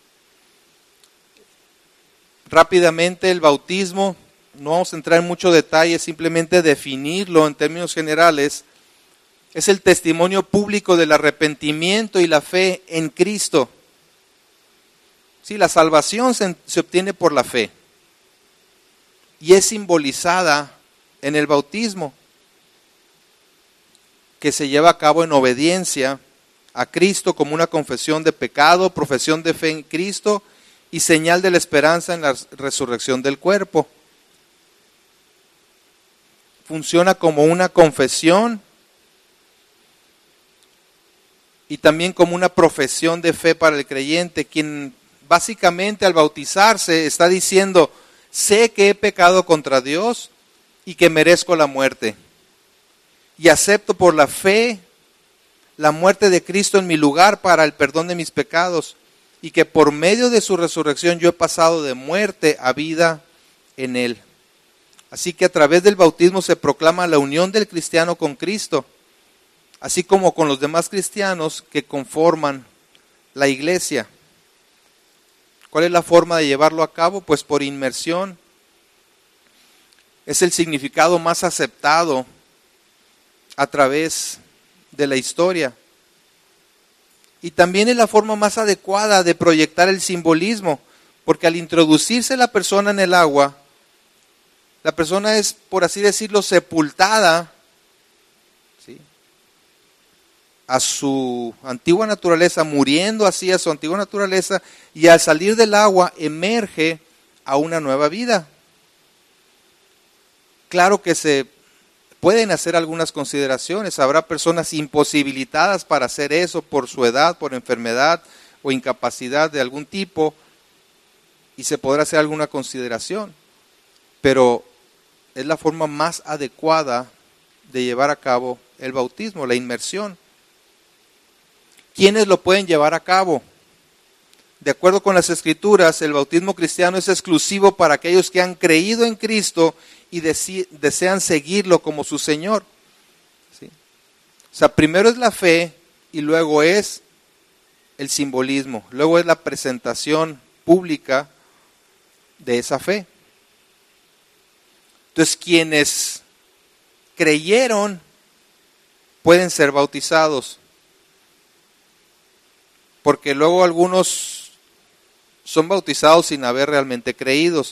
Rápidamente, el bautismo, no vamos a entrar en mucho detalle, simplemente definirlo en términos generales, es el testimonio público del arrepentimiento y la fe en Cristo. Sí, la salvación se obtiene por la fe y es simbolizada en el bautismo, que se lleva a cabo en obediencia a Cristo como una confesión de pecado, profesión de fe en Cristo y señal de la esperanza en la resurrección del cuerpo. Funciona como una confesión y también como una profesión de fe para el creyente, quien básicamente al bautizarse está diciendo: sé que he pecado contra Dios y que merezco la muerte, y acepto por la fe la muerte de Cristo en mi lugar para el perdón de mis pecados, y que por medio de su resurrección yo he pasado de muerte a vida en Él. Así que a través del bautismo se proclama la unión del cristiano con Cristo, así como con los demás cristianos que conforman la iglesia. ¿Cuál es la forma de llevarlo a cabo? Pues por inmersión. Es el significado más aceptado a través de la historia. Y también es la forma más adecuada de proyectar el simbolismo, porque al introducirse la persona en el agua, la persona es, por así decirlo, sepultada, ¿sí?, a su antigua naturaleza, muriendo así a su antigua naturaleza, y al salir del agua emerge a una nueva vida. Claro que se pueden hacer algunas consideraciones. Habrá personas imposibilitadas para hacer eso por su edad, por enfermedad o incapacidad de algún tipo, y se podrá hacer alguna consideración. Pero es la forma más adecuada de llevar a cabo el bautismo, la inmersión. ¿Quiénes lo pueden llevar a cabo? De acuerdo con las Escrituras, el bautismo cristiano es exclusivo para aquellos que han creído en Cristo y desean seguirlo como su Señor. ¿Sí? O sea, primero es la fe y luego es el simbolismo, luego es la presentación pública de esa fe. Entonces, quienes creyeron pueden ser bautizados, porque luego algunos son bautizados sin haber realmente creído.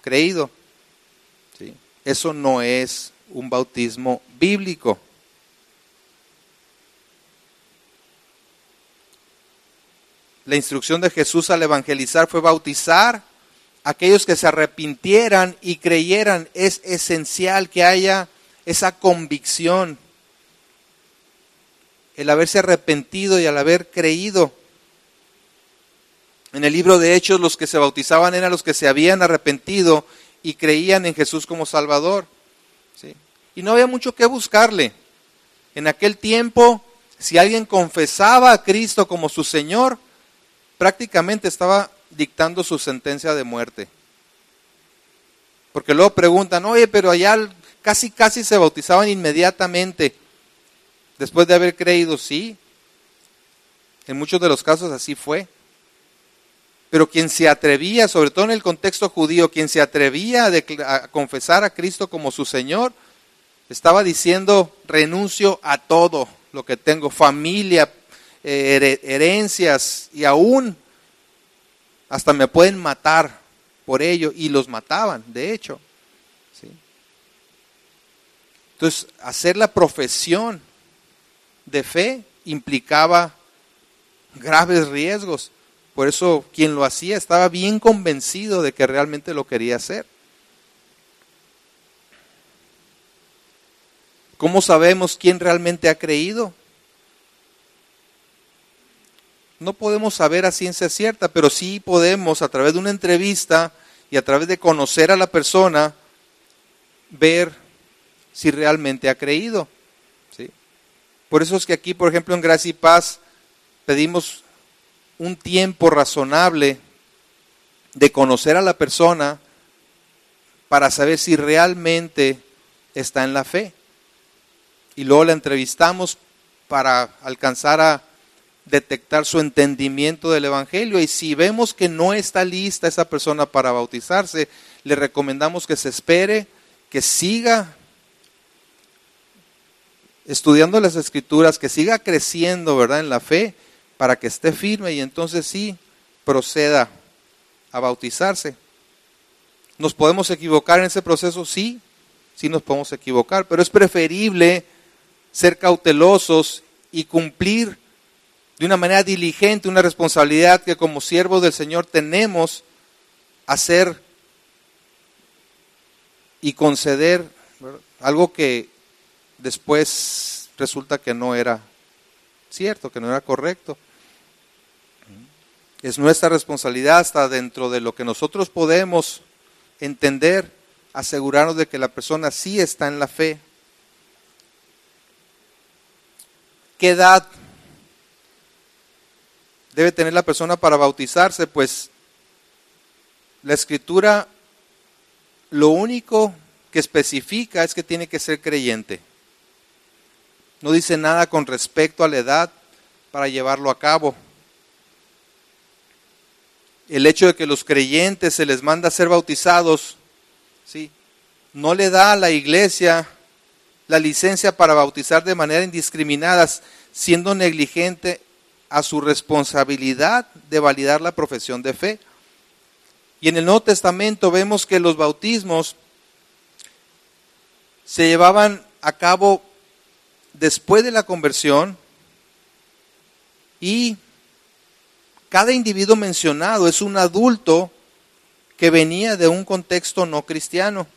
¿Sí? Eso no es un bautismo bíblico. La instrucción de Jesús al evangelizar fue bautizar a aquellos que se arrepintieran y creyeran. Es esencial que haya esa convicción, el haberse arrepentido y al haber creído. En el libro de Hechos, los que se bautizaban eran los que se habían arrepentido y creían en Jesús como Salvador. ¿Sí? Y no había mucho que buscarle. En aquel tiempo, si alguien confesaba a Cristo como su Señor, prácticamente estaba dictando su sentencia de muerte. Porque luego preguntan: oye, pero allá casi se bautizaban inmediatamente después de haber creído. Sí, en muchos de los casos así fue. Pero quien se atrevía, sobre todo en el contexto judío, quien se atrevía a confesar a Cristo como su Señor, estaba diciendo: renuncio a todo lo que tengo, familia, herencias, y aún hasta me pueden matar por ello, y los mataban, de hecho. ¿Sí? Entonces, hacer la profesión de fe implicaba graves riesgos. Por eso quien lo hacía estaba bien convencido de que realmente lo quería hacer. ¿Cómo sabemos quién realmente ha creído? No podemos saber a ciencia cierta, pero sí podemos, a través de una entrevista y a través de conocer a la persona, ver si realmente ha creído. ¿Sí? Por eso es que aquí, por ejemplo, en Gracia y Paz, pedimos un tiempo razonable de conocer a la persona para saber si realmente está en la fe. Y luego la entrevistamos para alcanzar a detectar su entendimiento del Evangelio. Y si vemos que no está lista esa persona para bautizarse, le recomendamos que se espere, que siga estudiando las Escrituras, que siga creciendo, ¿verdad?, en la fe, para que esté firme y entonces sí proceda a bautizarse. ¿Nos podemos equivocar en ese proceso? Sí, sí nos podemos equivocar, pero es preferible ser cautelosos y cumplir de una manera diligente una responsabilidad que como siervos del Señor tenemos hacer y conceder, ¿verdad?, algo que después resulta que no era cierto, que no era correcto. Es nuestra responsabilidad, hasta dentro de lo que nosotros podemos entender, asegurarnos de que la persona sí está en la fe. ¿Qué edad debe tener la persona para bautizarse? Pues la Escritura lo único que especifica es que tiene que ser creyente. No dice nada con respecto a la edad para llevarlo a cabo. El hecho de que los creyentes se les manda a ser bautizados, ¿sí?, no le da a la iglesia la licencia para bautizar de manera indiscriminada, siendo negligente a su responsabilidad de validar la profesión de fe. Y en el Nuevo Testamento vemos que los bautismos se llevaban a cabo después de la conversión y cada individuo mencionado es un adulto que venía de un contexto no cristiano.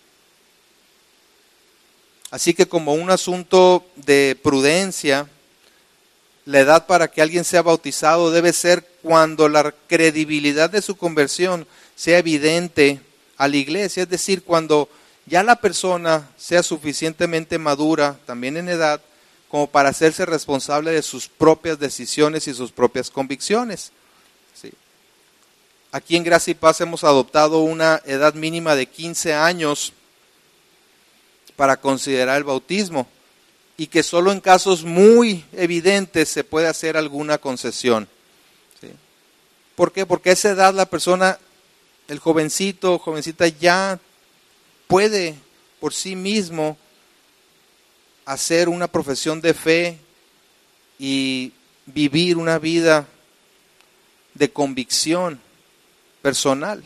Así que como un asunto de prudencia, la edad para que alguien sea bautizado debe ser cuando la credibilidad de su conversión sea evidente a la iglesia, es decir, cuando ya la persona sea suficientemente madura, también en edad, como para hacerse responsable de sus propias decisiones y sus propias convicciones. ¿Sí? Aquí en Gracia y Paz hemos adoptado una edad mínima de 15 años para considerar el bautismo y que solo en casos muy evidentes se puede hacer alguna concesión. ¿Sí? ¿Por qué? Porque a esa edad la persona, el jovencito o jovencita ya puede por sí mismo hacer una profesión de fe y vivir una vida de convicción personal,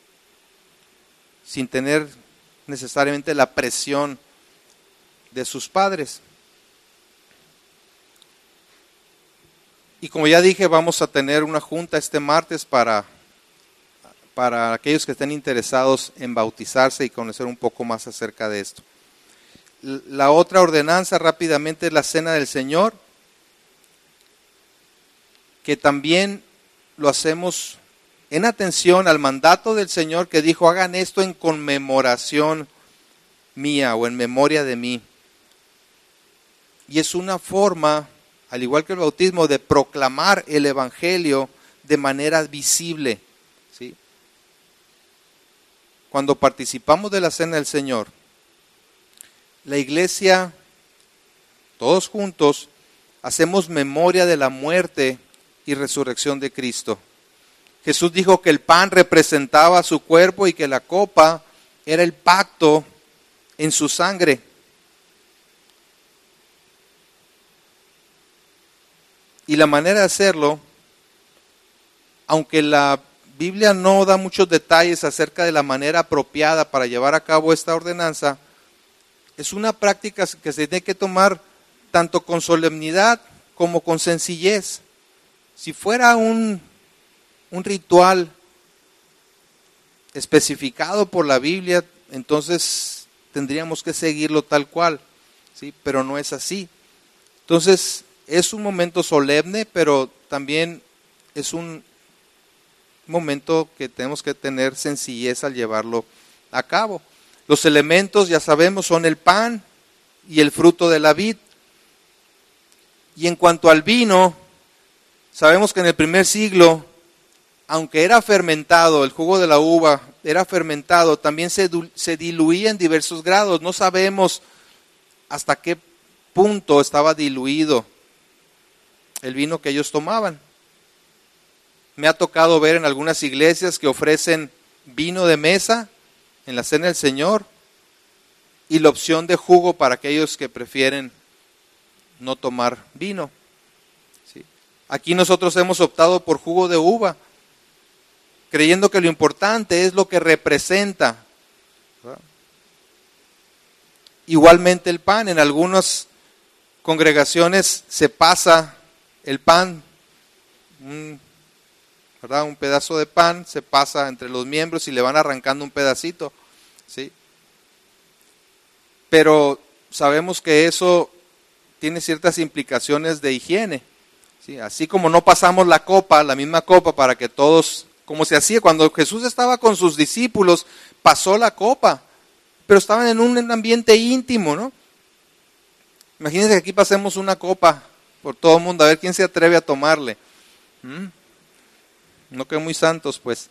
sin tener necesariamente la presión de sus padres. Y como ya dije, vamos a tener una junta este martes para aquellos que estén interesados en bautizarse y conocer un poco más acerca de esto. La otra ordenanza rápidamente es la Cena del Señor, que también lo hacemos en atención al mandato del Señor que dijo: hagan esto en conmemoración mía o en memoria de mí. Y es una forma, al igual que el bautismo, de proclamar el Evangelio de manera visible. ¿Sí? Cuando participamos de la Cena del Señor, la iglesia, todos juntos, hacemos memoria de la muerte y resurrección de Cristo. Jesús dijo que el pan representaba su cuerpo y que la copa era el pacto en su sangre. Y la manera de hacerlo, aunque la Biblia no da muchos detalles acerca de la manera apropiada para llevar a cabo esta ordenanza, es una práctica que se tiene que tomar tanto con solemnidad como con sencillez. Si fuera un ritual especificado por la Biblia, entonces tendríamos que seguirlo tal cual, ¿sí? Pero no es así. Entonces es un momento solemne, pero también es un momento que tenemos que tener sencillez al llevarlo a cabo. Los elementos, ya sabemos, son el pan y el fruto de la vid. Y en cuanto al vino, sabemos que en el primer siglo, aunque era fermentado, el jugo de la uva era fermentado, también se diluía en diversos grados. No sabemos hasta qué punto estaba diluido el vino que ellos tomaban. Me ha tocado ver en algunas iglesias que ofrecen vino de mesa en la cena del Señor y la opción de jugo para aquellos que prefieren no tomar vino. ¿Sí? Aquí nosotros hemos optado por jugo de uva, creyendo que lo importante es lo que representa. ¿Verdad? Igualmente el pan, en algunas congregaciones se pasa el pan, ¿verdad? Un pedazo de pan se pasa entre los miembros y le van arrancando un pedacito, ¿sí? Pero sabemos que eso tiene ciertas implicaciones de higiene, ¿sí? Así como no pasamos la copa, la misma copa, para que todos, como se hacía cuando Jesús estaba con sus discípulos, pasó la copa, pero estaban en un ambiente íntimo, ¿no? Imagínense que aquí pasemos una copa por todo el mundo, a ver quién se atreve a tomarle. No que muy santos, pues.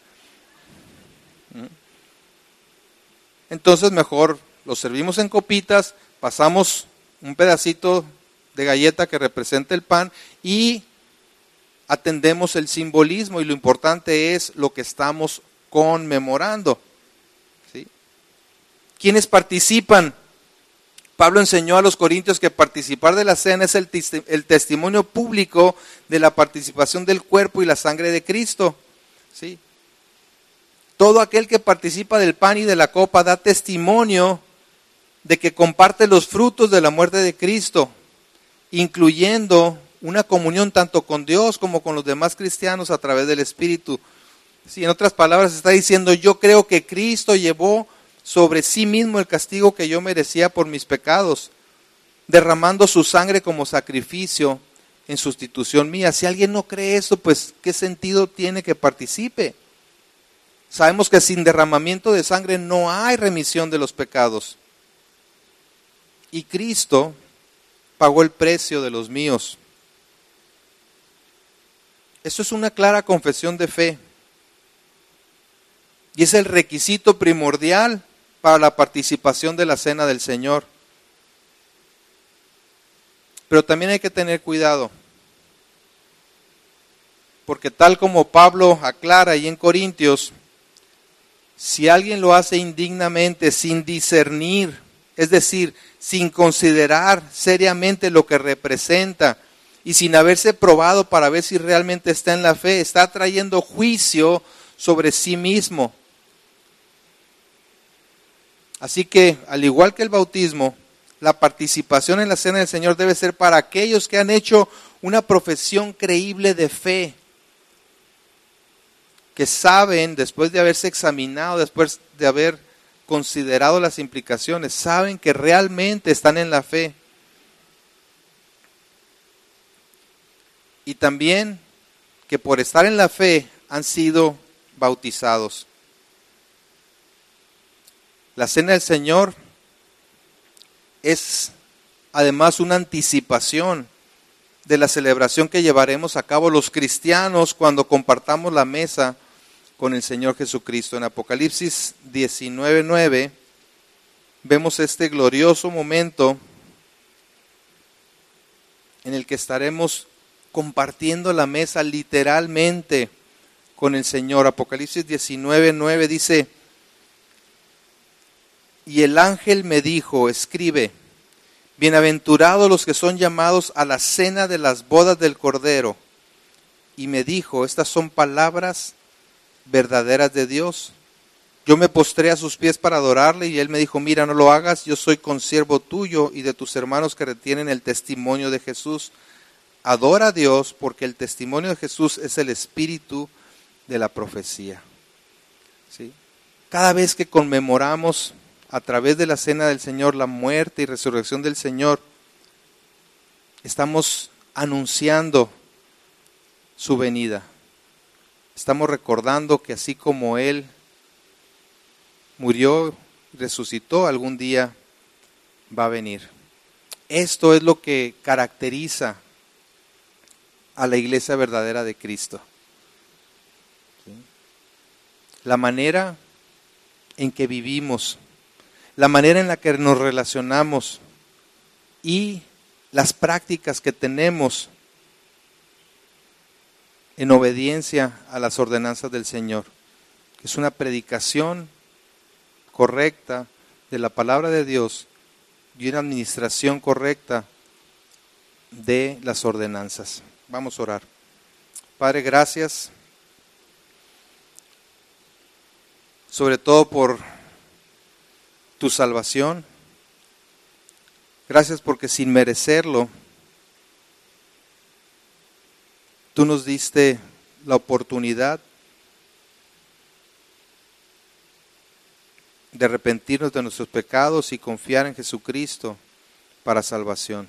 Entonces mejor lo servimos en copitas, pasamos un pedacito de galleta que representa el pan y atendemos el simbolismo, y lo importante es lo que estamos conmemorando. ¿Sí? ¿Quiénes participan? Pablo enseñó a los corintios que participar de la cena es el testimonio público de la participación del cuerpo y la sangre de Cristo. ¿Sí? Todo aquel que participa del pan y de la copa da testimonio de que comparte los frutos de la muerte de Cristo, incluyendo una comunión tanto con Dios como con los demás cristianos a través del Espíritu. Sí, en otras palabras está diciendo, yo creo que Cristo llevó sobre sí mismo el castigo que yo merecía por mis pecados, derramando su sangre como sacrificio en sustitución mía. Si alguien no cree eso, pues ¿qué sentido tiene que participe? Sabemos que sin derramamiento de sangre no hay remisión de los pecados. Y Cristo pagó el precio de los míos. Esto es una clara confesión de fe. Y es el requisito primordial para la participación de la cena del Señor. Pero también hay que tener cuidado, porque tal como Pablo aclara ahí en Corintios, si alguien lo hace indignamente, sin discernir, es decir, sin considerar seriamente lo que representa y sin haberse probado para ver si realmente está en la fe, está trayendo juicio sobre sí mismo. Así que, al igual que el bautismo, la participación en la cena del Señor debe ser para aquellos que han hecho una profesión creíble de fe, que saben, después de haberse examinado, después de haber considerado las implicaciones, saben que realmente están en la fe. Y también que por estar en la fe han sido bautizados. La cena del Señor es además una anticipación de la celebración que llevaremos a cabo los cristianos cuando compartamos la mesa con el Señor Jesucristo. En Apocalipsis 19:9 vemos este glorioso momento en el que estaremos compartiendo la mesa literalmente con el Señor. Apocalipsis 19:9 dice: y el ángel me dijo, escribe, bienaventurados los que son llamados a la cena de las bodas del Cordero. Y me dijo, estas son palabras verdaderas de Dios. Yo me postré a sus pies para adorarle y él me dijo, mira, no lo hagas, yo soy consiervo tuyo y de tus hermanos que retienen el testimonio de Jesús. Adora a Dios porque el testimonio de Jesús es el espíritu de la profecía. ¿Sí? Cada vez que conmemoramos a través de la cena del Señor la muerte y resurrección del Señor, estamos anunciando su venida. Estamos recordando que así como Él murió resucitó, algún día va a venir. Esto es lo que caracteriza a la iglesia verdadera de Cristo. ¿Sí? La manera en que vivimos, la manera en la que nos relacionamos y las prácticas que tenemos en obediencia a las ordenanzas del Señor. Es una predicación correcta de la palabra de Dios y una administración correcta de las ordenanzas. Vamos a orar. Padre, gracias, sobre todo por tu salvación. Gracias porque sin merecerlo, tú nos diste la oportunidad de arrepentirnos de nuestros pecados y confiar en Jesucristo para salvación.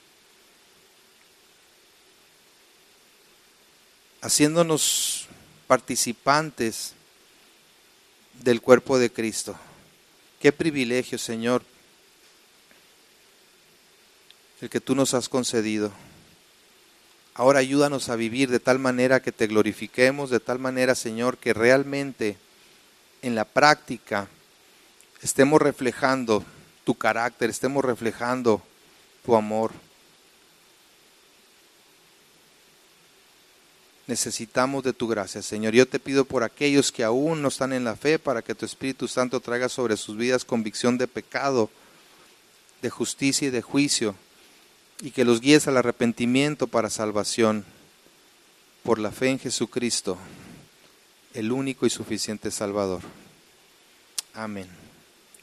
Haciéndonos participantes del cuerpo de Cristo. Qué privilegio, Señor, el que tú nos has concedido. Ahora ayúdanos a vivir de tal manera que te glorifiquemos, de tal manera, Señor, que realmente en la práctica estemos reflejando tu carácter, estemos reflejando tu amor. Necesitamos de tu gracia, Señor. Yo te pido por aquellos que aún no están en la fe, para que tu Espíritu Santo traiga sobre sus vidas convicción de pecado, de justicia y de juicio, y que los guíes al arrepentimiento para salvación, por la fe en Jesucristo, el único y suficiente Salvador. Amén.